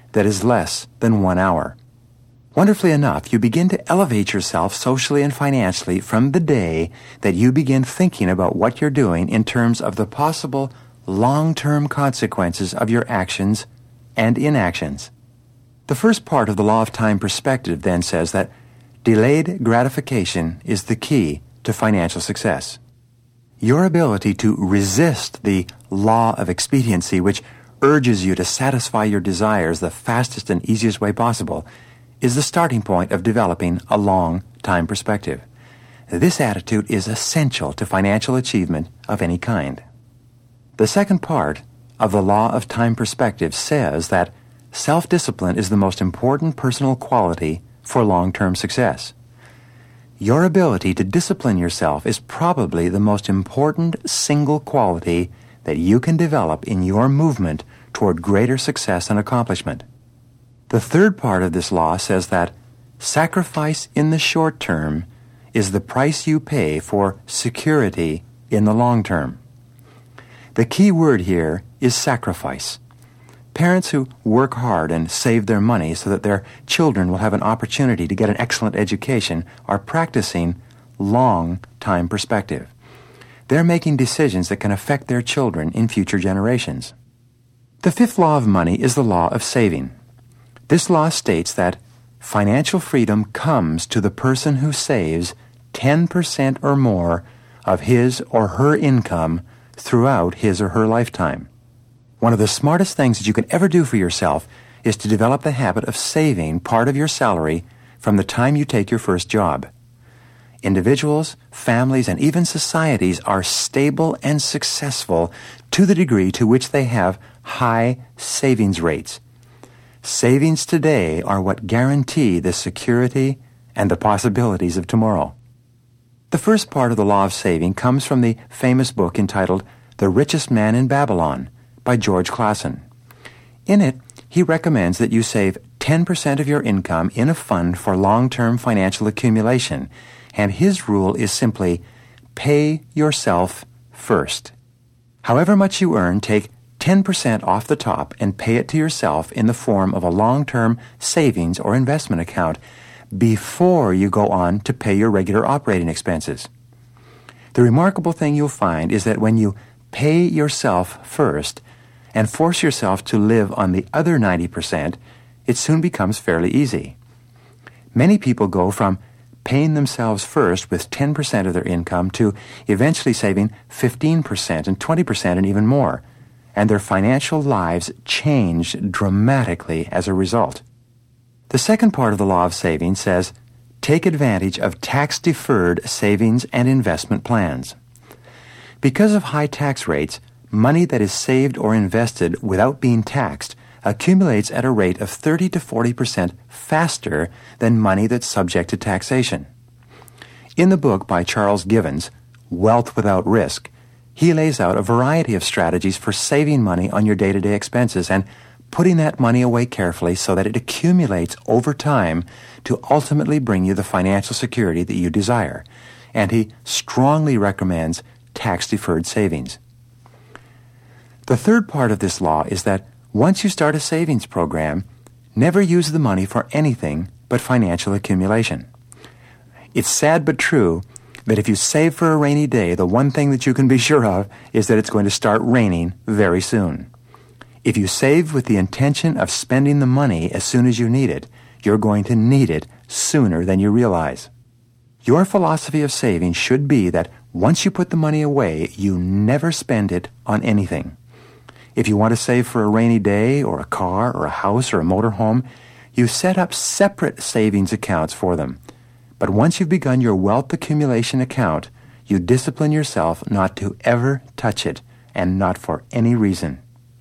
that is less than 1 hour. Wonderfully enough, you begin to elevate yourself socially and financially from the day that you begin thinking about what you're doing in terms of the possible long-term consequences of your actions and inactions. The first part of the law of time perspective then says that delayed gratification is the key to financial success. Your ability to resist the law of expediency, which urges you to satisfy your desires the fastest and easiest way possible, is the starting point of developing a long-time perspective. This attitude is essential to financial achievement of any kind. The second part of the law of time perspective says that self-discipline is the most important personal quality for long-term success. Your ability to discipline yourself is probably the most important single quality that you can develop in your movement toward greater success and accomplishment. The third part of this law says that sacrifice in the short term is the price you pay for security in the long term. The key word here is sacrifice. Parents who work hard and save their money so that their children will have an opportunity to get an excellent education are practicing long-time perspective. They're making decisions that can affect their children in future generations. The fifth law of money is the law of saving. This law states that financial freedom comes to the person who saves 10% or more of his or her income throughout his or her lifetime. One of the smartest things that you can ever do for yourself is to develop the habit of saving part of your salary from the time you take your first job. Individuals, families, and even societies are stable and successful to the degree to which they have high savings rates. Savings today are what guarantee the security and the possibilities of tomorrow. The first part of the law of saving comes from the famous book entitled The Richest Man in Babylon by George Clason. In it, he recommends that you save 10% of your income in a fund for long-term financial accumulation, and his rule is simply pay yourself first. However much you earn, take 10% off the top and pay it to yourself in the form of a long-term savings or investment account before you go on to pay your regular operating expenses. The remarkable thing you'll find is that when you pay yourself first and force yourself to live on the other 90%, it soon becomes fairly easy. Many people go from paying themselves first with 10% of their income to eventually saving 15% and 20% and even more, and their financial lives change dramatically as a result. The second part of the law of saving says, take advantage of tax-deferred savings and investment plans. Because of high tax rates, money that is saved or invested without being taxed accumulates at a rate of 30 to 40% faster than money that's subject to taxation. In the book by Charles Givens, Wealth Without Risk, he lays out a variety of strategies for saving money on your day-to-day expenses and putting that money away carefully so that it accumulates over time to ultimately bring you the financial security that you desire. And he strongly recommends tax-deferred savings. The third part of this law is that once you start a savings program, never use the money for anything but financial accumulation. It's sad but true that if you save for a rainy day, the one thing that you can be sure of is that it's going to start raining very soon. If you save with the intention of spending the money as soon as you need it, you're going to need it sooner than you realize. Your philosophy of saving should be that once you put the money away, you never spend it on anything. If you want to save for a rainy day or a car or a house or a motorhome, you set up separate savings accounts for them. But once you've begun your wealth accumulation account, you discipline yourself not to ever touch it, and not for any reason.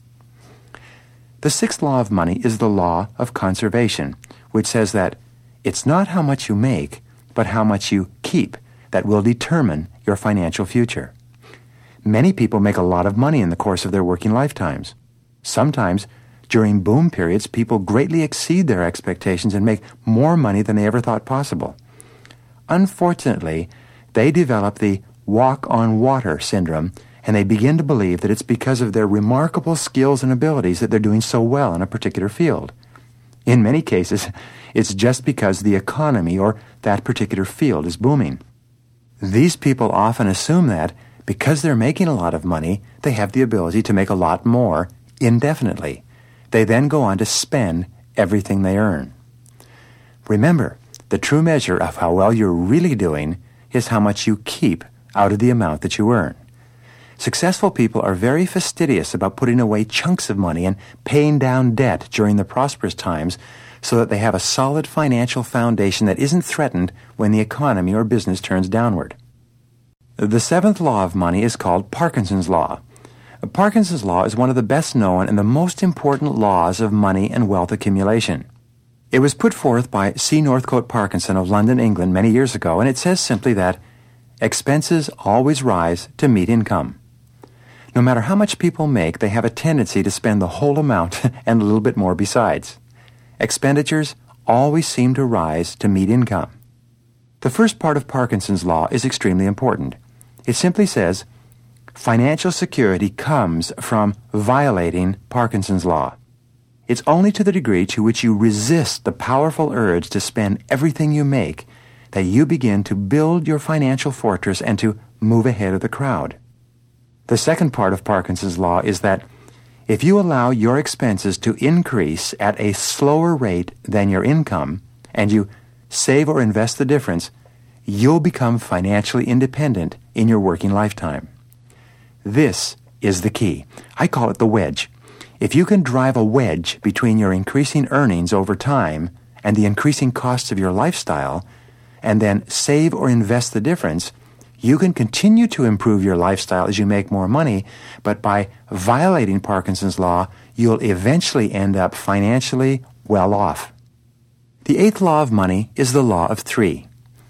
The sixth law of money is the law of conservation, which says that it's not how much you make, but how much you keep that will determine your financial future. Many people make a lot of money in the course of their working lifetimes. Sometimes, during boom periods, people greatly exceed their expectations and make more money than they ever thought possible. Unfortunately, they develop the walk-on-water syndrome, and they begin to believe that it's because of their remarkable skills and abilities that they're doing so well in a particular field. In many cases, it's just because the economy or that particular field is booming. These people often assume that because they're making a lot of money, they have the ability to make a lot more indefinitely. They then go on to spend everything they earn. Remember, the true measure of how well you're really doing is how much you keep out of the amount that you earn. Successful people are very fastidious about putting away chunks of money and paying down debt during the prosperous times so that they have a solid financial foundation that isn't threatened when the economy or business turns downward. The seventh law of money is called Parkinson's Law. Parkinson's Law is one of the best known and the most important laws of money and wealth accumulation. It was put forth by C. Northcote Parkinson of London, England, many years ago, and it says simply that expenses always rise to meet income. No matter how much people make, they have a tendency to spend the whole amount and a little bit more besides. Expenditures always seem to rise to meet income. The first part of Parkinson's Law is extremely important. It simply says, financial security comes from violating Parkinson's Law. It's only to the degree to which you resist the powerful urge to spend everything you make that you begin to build your financial fortress and to move ahead of the crowd. The second part of Parkinson's Law is that if you allow your expenses to increase at a slower rate than your income, and you save or invest the difference, you'll become financially independent in your working lifetime. This is the key. I call it the wedge. If you can drive a wedge between your increasing earnings over time and the increasing costs of your lifestyle, and then save or invest the difference, you can continue to improve your lifestyle as you make more money, but by violating Parkinson's Law, you'll eventually end up financially well off. The eighth law of money is the law of three.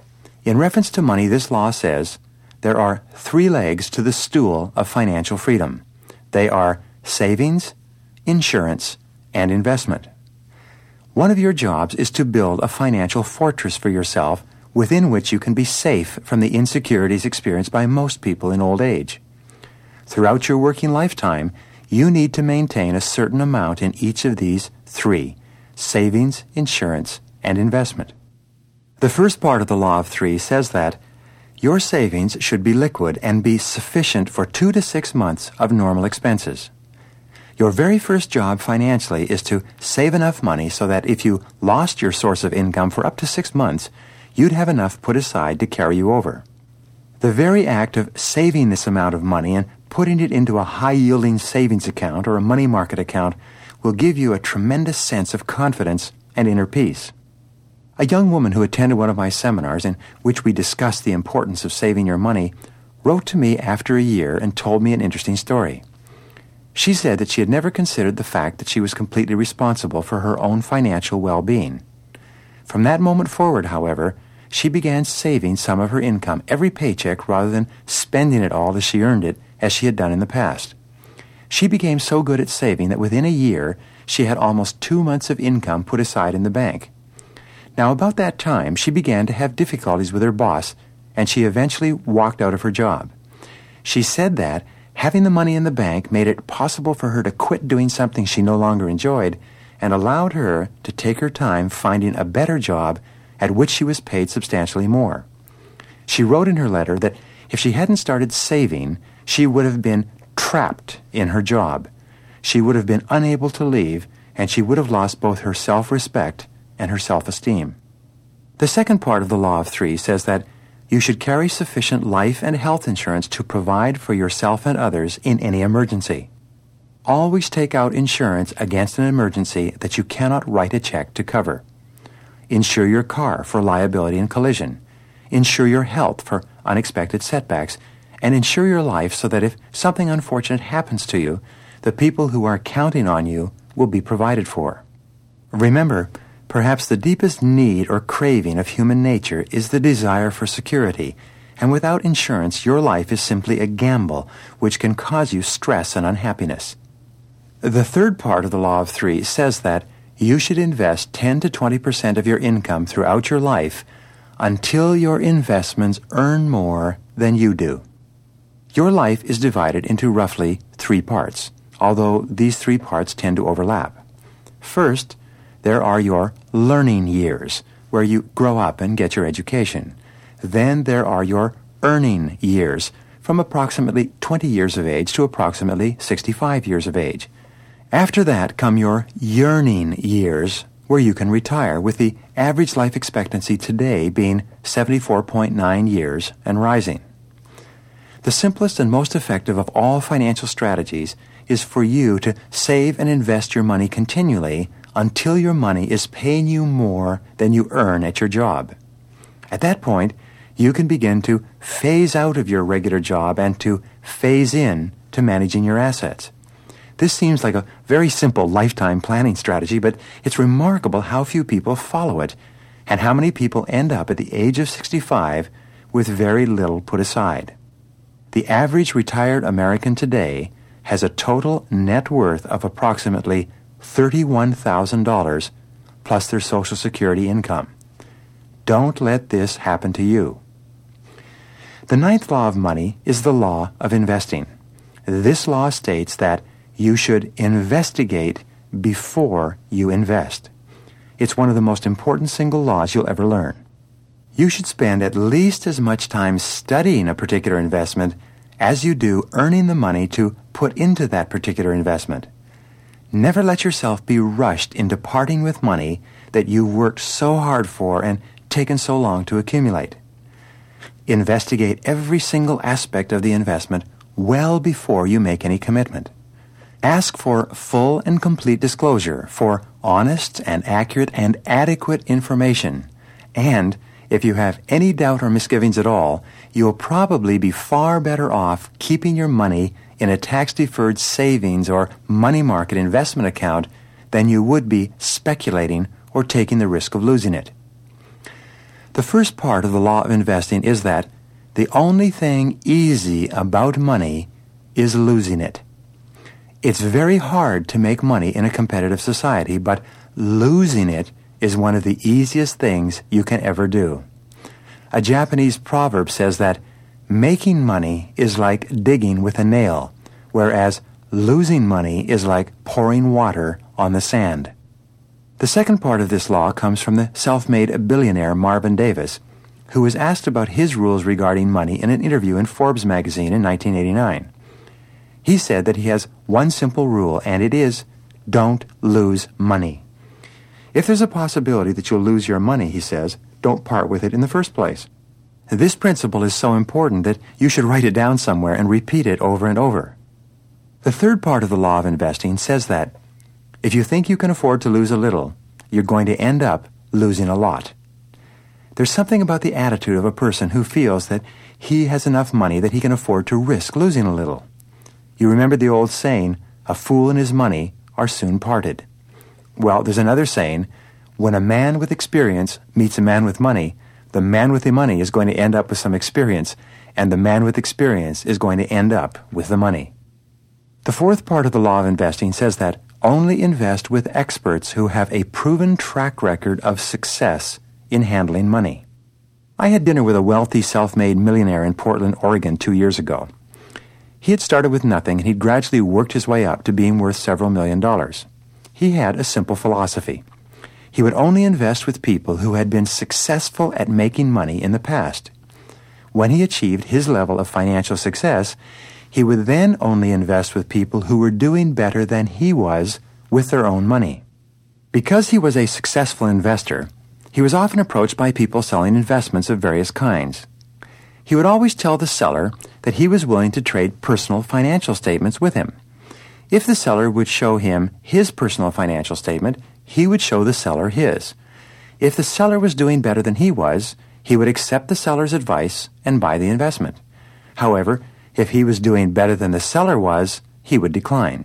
In reference to money, this law says there are three legs to the stool of financial freedom. They are savings, insurance, and investment. One of your jobs is to build a financial fortress for yourself within which you can be safe from the insecurities experienced by most people in old age. Throughout your working lifetime, you need to maintain a certain amount in each of these three: savings, insurance, and investment. The first part of the law of three says that your savings should be liquid and be sufficient for 2 to 6 months of normal expenses. Your very first job financially is to save enough money so that if you lost your source of income for up to 6 months, you'd have enough put aside to carry you over. The very act of saving this amount of money and putting it into a high-yielding savings account or a money market account will give you a tremendous sense of confidence and inner peace. A young woman who attended one of my seminars in which we discussed the importance of saving your money wrote to me after a year and told me an interesting story. She said that she had never considered the fact that she was completely responsible for her own financial well-being. From that moment forward, however, she began saving some of her income every paycheck rather than spending it all as she earned it, as she had done in the past. She became so good at saving that within a year she had almost 2 months of income put aside in the bank. Now, about that time, she began to have difficulties with her boss, and she eventually walked out of her job. She said that having the money in the bank made it possible for her to quit doing something she no longer enjoyed and allowed her to take her time finding a better job at which she was paid substantially more. She wrote in her letter that if she hadn't started saving, she would have been trapped in her job. She would have been unable to leave, and she would have lost both her self-respect and her self-esteem. The second part of the law of three says that you should carry sufficient life and health insurance to provide for yourself and others in any emergency. Always take out insurance against an emergency that you cannot write a check to cover. Insure your car for liability and collision. Insure your health for unexpected setbacks. And insure your life so that if something unfortunate happens to you, the people who are counting on you will be provided for. Remember, perhaps the deepest need or craving of human nature is the desire for security, and without insurance your life is simply a gamble which can cause you stress and unhappiness. The third part of the law of three says that you should invest 10 to 20% of your income throughout your life until your investments earn more than you do. Your life is divided into roughly 3 parts, although these 3 parts tend to overlap. First, there are your learning years, where you grow up and get your education. Then there are your earning years, from approximately 20 years of age to approximately 65 years of age. After that come your yearning years, where you can retire, with the average life expectancy today being 74.9 years and rising. The simplest and most effective of all financial strategies is for you to save and invest your money continually until your money is paying you more than you earn at your job. At that point, you can begin to phase out of your regular job and to phase in to managing your assets. This seems like a very simple lifetime planning strategy, but it's remarkable how few people follow it and how many people end up at the age of 65 with very little put aside. The average retired American today has a total net worth of approximately $31,000 plus their Social Security income. Don't let this happen to you. The ninth law of money is the law of investing. This law states that you should investigate before you invest. It's one of the most important single laws you'll ever learn. You should spend at least as much time studying a particular investment as you do earning the money to put into that particular investment. Never let yourself be rushed into parting with money that you worked so hard for and taken so long to accumulate. Investigate every single aspect of the investment well before you make any commitment. Ask for full and complete disclosure, for honest and accurate and adequate information. And if you have any doubt or misgivings at all, you'll probably be far better off keeping your money in a tax-deferred savings or money market investment account than you would be speculating or taking the risk of losing it. The first part of the law of investing is that the only thing easy about money is losing it. It's very hard to make money in a competitive society, but losing it is one of the easiest things you can ever do. A Japanese proverb says that making money is like digging with a nail, whereas losing money is like pouring water on the sand. The second part of this law comes from the self-made billionaire Marvin Davis, who was asked about his rules regarding money in an interview in Forbes magazine in 1989. He said that he has one simple rule, and it is, don't lose money. If there's a possibility that you'll lose your money, he says, don't part with it in the first place. This principle is so important that you should write it down somewhere and repeat it over and over. The third part of the law of investing says that if you think you can afford to lose a little, you're going to end up losing a lot. There's something about the attitude of a person who feels that he has enough money that he can afford to risk losing a little. You remember the old saying, a fool and his money are soon parted. Well, there's another saying, when a man with experience meets a man with money, the man with the money is going to end up with some experience, and the man with experience is going to end up with the money. The fourth part of the law of investing says that only invest with experts who have a proven track record of success in handling money. I had dinner with a wealthy self-made millionaire in Portland, Oregon 2 years ago. He had started with nothing, and he'd gradually worked his way up to being worth several $1 million. He had a simple philosophy. He would only invest with people who had been successful at making money in the past. When he achieved his level of financial success, he would then only invest with people who were doing better than he was with their own money. Because he was a successful investor, he was often approached by people selling investments of various kinds. He would always tell the seller that he was willing to trade personal financial statements with him. If the seller would show him his personal financial statement, he would show the seller his. If the seller was doing better than he was, he would accept the seller's advice and buy the investment. However, if he was doing better than the seller was, he would decline.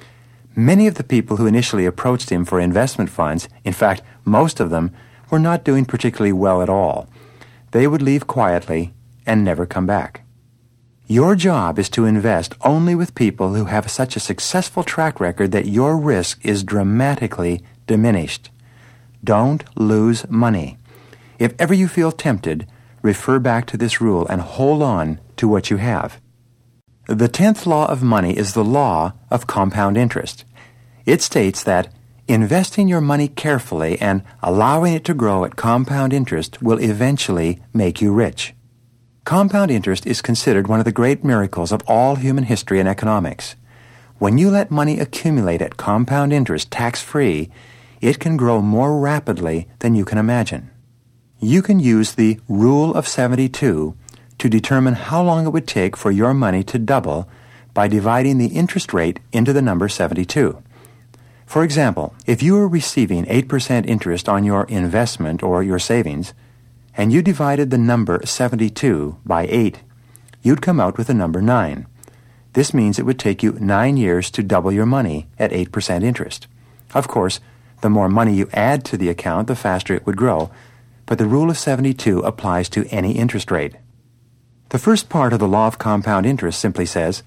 Many of the people who initially approached him for investment funds, in fact, most of them, were not doing particularly well at all. They would leave quietly and never come back. Your job is to invest only with people who have such a successful track record that your risk is dramatically diminished. Don't lose money. If ever you feel tempted, refer back to this rule and hold on to what you have. The 10th law of money is the law of compound interest. It states that Investing your money carefully and allowing it to grow at compound interest will eventually make you rich. Compound interest is considered one of the great miracles of all human history and economics. When you let money accumulate at compound interest tax-free, it can grow more rapidly than you can imagine. You can use the Rule of 72 to determine how long it would take for your money to double by dividing the interest rate into the number 72. For example, if you were receiving 8% interest on your investment or your savings, and you divided the number 72 by 8, you'd come out with the number 9. This means it would take you 9 years to double your money at 8% interest. Of course, the more money you add to the account, the faster it would grow, but the Rule of 72 applies to any interest rate. The first part of the law of compound interest simply says,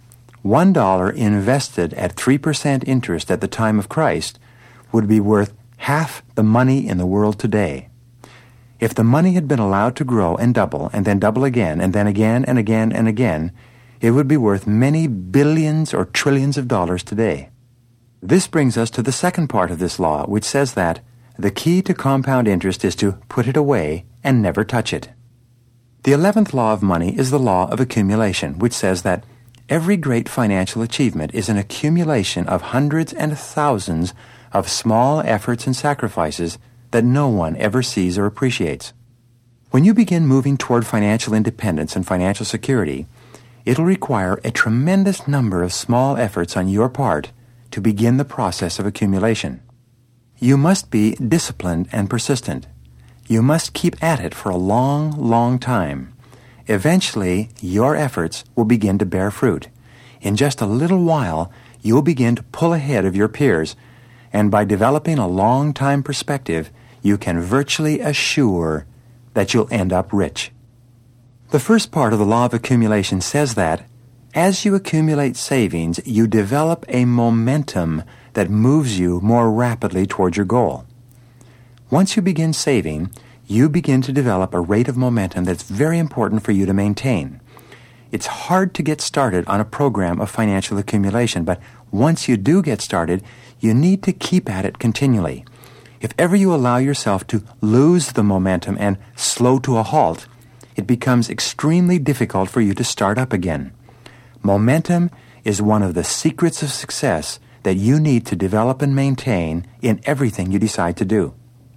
$1 invested at 3% interest at the time of Christ would be worth half the money in the world today. If the money had been allowed to grow and then double again, and then again and again and again, it would be worth many billions or trillions of dollars today. This brings us to the second part of this law, which says that the key to compound interest is to put it away and never touch it. The 11th law of money is the law of accumulation, which says that every great financial achievement is an accumulation of hundreds and thousands of small efforts and sacrifices that no one ever sees or appreciates. When you begin moving toward financial independence and financial security, it'll require a tremendous number of small efforts on your part to begin the process of accumulation. You must be disciplined and persistent. You must keep at it for a long, long time. Eventually, your efforts will begin to bear fruit. In just a little while, you'll begin to pull ahead of your peers, and by developing a long-time perspective, you can virtually assure that you'll end up rich. The first part of the law of accumulation says that as you accumulate savings, you develop a momentum that moves you more rapidly toward your goal. Once you begin saving, you begin to develop a rate of momentum that's very important for you to maintain. It's hard to get started on a program of financial accumulation, but once you do get started, you need to keep at it continually. If ever you allow yourself to lose the momentum and slow to a halt, it becomes extremely difficult for you to start up again. Momentum is one of the secrets of success that you need to develop and maintain in everything you decide to do.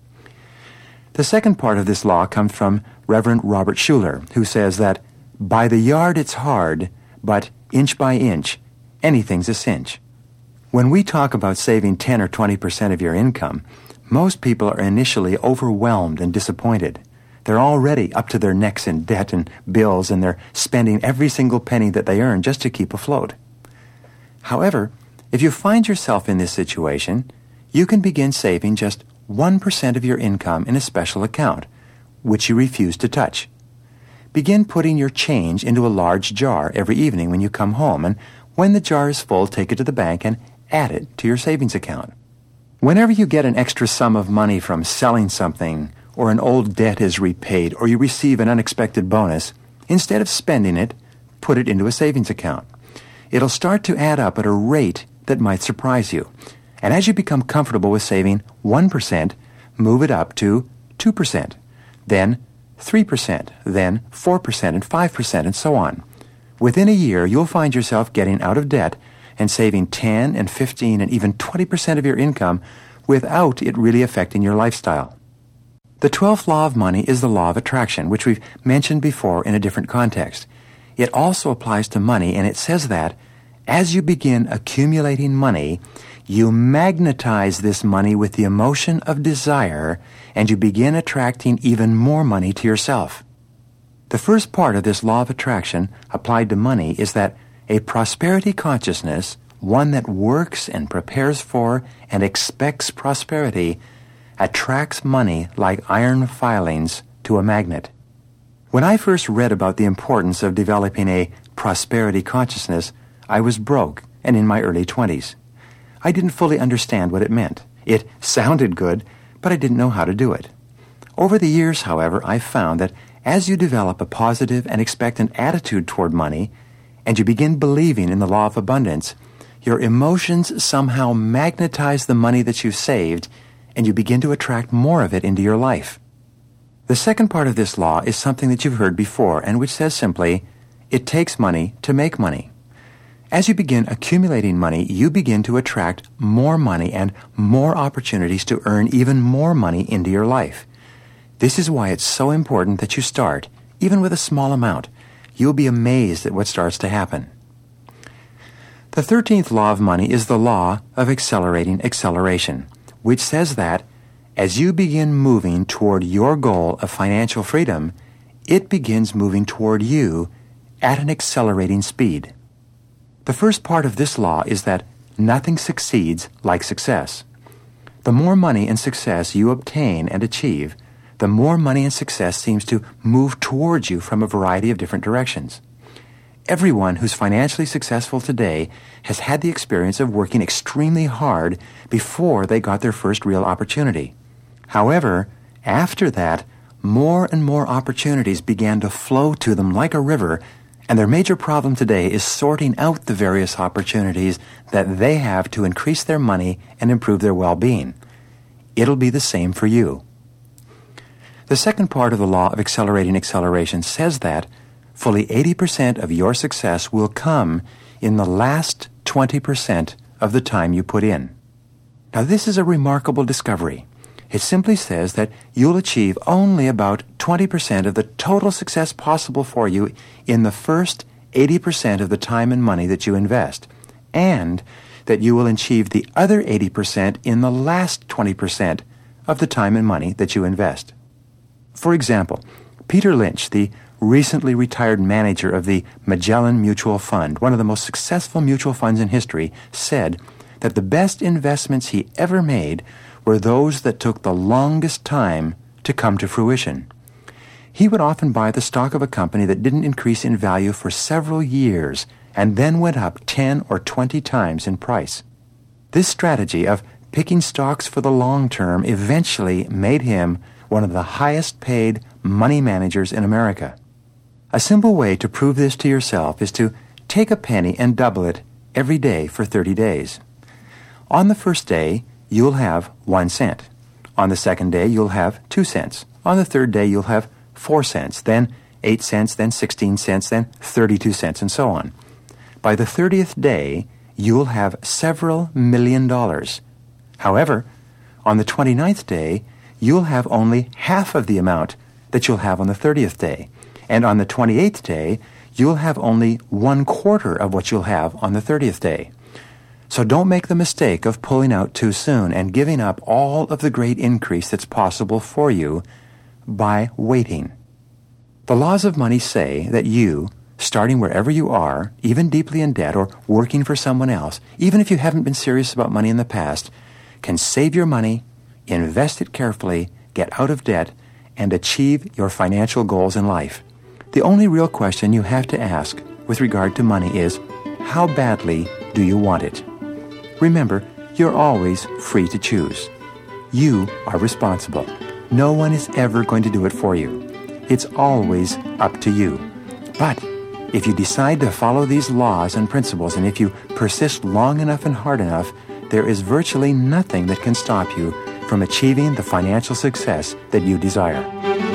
The second part of this law comes from Reverend Robert Schuller, who says that by the yard it's hard, but inch by inch, anything's a cinch. When we talk about saving 10 or 20% of your income, most people are initially overwhelmed and disappointed. They're already up to their necks in debt and bills, and they're spending every single penny that they earn just to keep afloat. However, if you find yourself in this situation, you can begin saving just 1% of your income in a special account, which you refuse to touch. Begin putting your change into a large jar every evening when you come home, and when the jar is full, take it to the bank and add it to your savings account. Whenever you get an extra sum of money from selling something, or an old debt is repaid, or you receive an unexpected bonus, instead of spending it, put it into a savings account. It'll start to add up at a rate that might surprise you. And as you become comfortable with saving 1%, move it up to 2%, then 3%, then 4% and 5%, and so on. Within a year, you'll find yourself getting out of debt and saving 10 and 15 and even 20% of your income without it really affecting your lifestyle. The 12th law of money is the law of attraction, which we've mentioned before in a different context. It also applies to money, and it says that as you begin accumulating money, you magnetize this money with the emotion of desire, and you begin attracting even more money to yourself. The first part of this law of attraction applied to money is that a prosperity consciousness, one that works and prepares for and expects prosperity, attracts money like iron filings to a magnet. When I first read about the importance of developing a prosperity consciousness, I was broke and in my early 20s. I didn't fully understand what it meant. It sounded good, but I didn't know how to do it. Over the years, however, I've found that as you develop a positive and expectant attitude toward money, and you begin believing in the law of abundance, your emotions somehow magnetize the money that you've saved, and you begin to attract more of it into your life. The second part of this law is something that you've heard before, and which says simply, it takes money to make money. As you begin accumulating money, you begin to attract more money and more opportunities to earn even more money into your life. This is why it's so important that you start, even with a small amount. You'll be amazed at what starts to happen. The 13th law of money is the law of accelerating acceleration, which says that as you begin moving toward your goal of financial freedom, it begins moving toward you at an accelerating speed. The first part of this law is that nothing succeeds like success. The more money and success you obtain and achieve, the more money and success seems to move towards you from a variety of different directions. Everyone who's financially successful today has had the experience of working extremely hard before they got their first real opportunity. However, after that, more and more opportunities began to flow to them like a river, and their major problem today is sorting out the various opportunities that they have to increase their money and improve their well-being. It'll be the same for you. The second part of the law of accelerating acceleration says that fully 80% of your success will come in the last 20% of the time you put in. Now, this is a remarkable discovery. It simply says that you'll achieve only about 20% of the total success possible for you in the first 80% of the time and money that you invest, and that you will achieve the other 80% in the last 20% of the time and money that you invest. For example, Peter Lynch, the recently retired manager of the Magellan Mutual Fund, one of the most successful mutual funds in history, said that the best investments he ever made were those that took the longest time to come to fruition. He would often buy the stock of a company that didn't increase in value for several years and then went up 10 or 20 times in price. This strategy of picking stocks for the long term eventually made him one of the highest paid money managers in America. A simple way to prove this to yourself is to take a penny and double it every day for 30 days. On the first day, you'll have 1 cent. On the second day, you'll have 2 cents. On the third day, you'll have 4 cents, then 8 cents, then 16 cents, then 32 cents, and so on. By the 30th day, you'll have several $1 million. However, on the 29th day, you'll have only half of the amount that you'll have on the 30th day. And on the 28th day, you'll have only 1/4 of what you'll have on the 30th day. So don't make the mistake of pulling out too soon and giving up all of the great increase that's possible for you by waiting. The laws of money say that you, starting wherever you are, even deeply in debt or working for someone else, even if you haven't been serious about money in the past, can save your money, invest it carefully, get out of debt, and achieve your financial goals in life. The only real question you have to ask with regard to money is, how badly do you want it? Remember, you're always free to choose. You are responsible. No one is ever going to do it for you. It's always up to you. But if you decide to follow these laws and principles, and if you persist long enough and hard enough, there is virtually nothing that can stop you from achieving the financial success that you desire.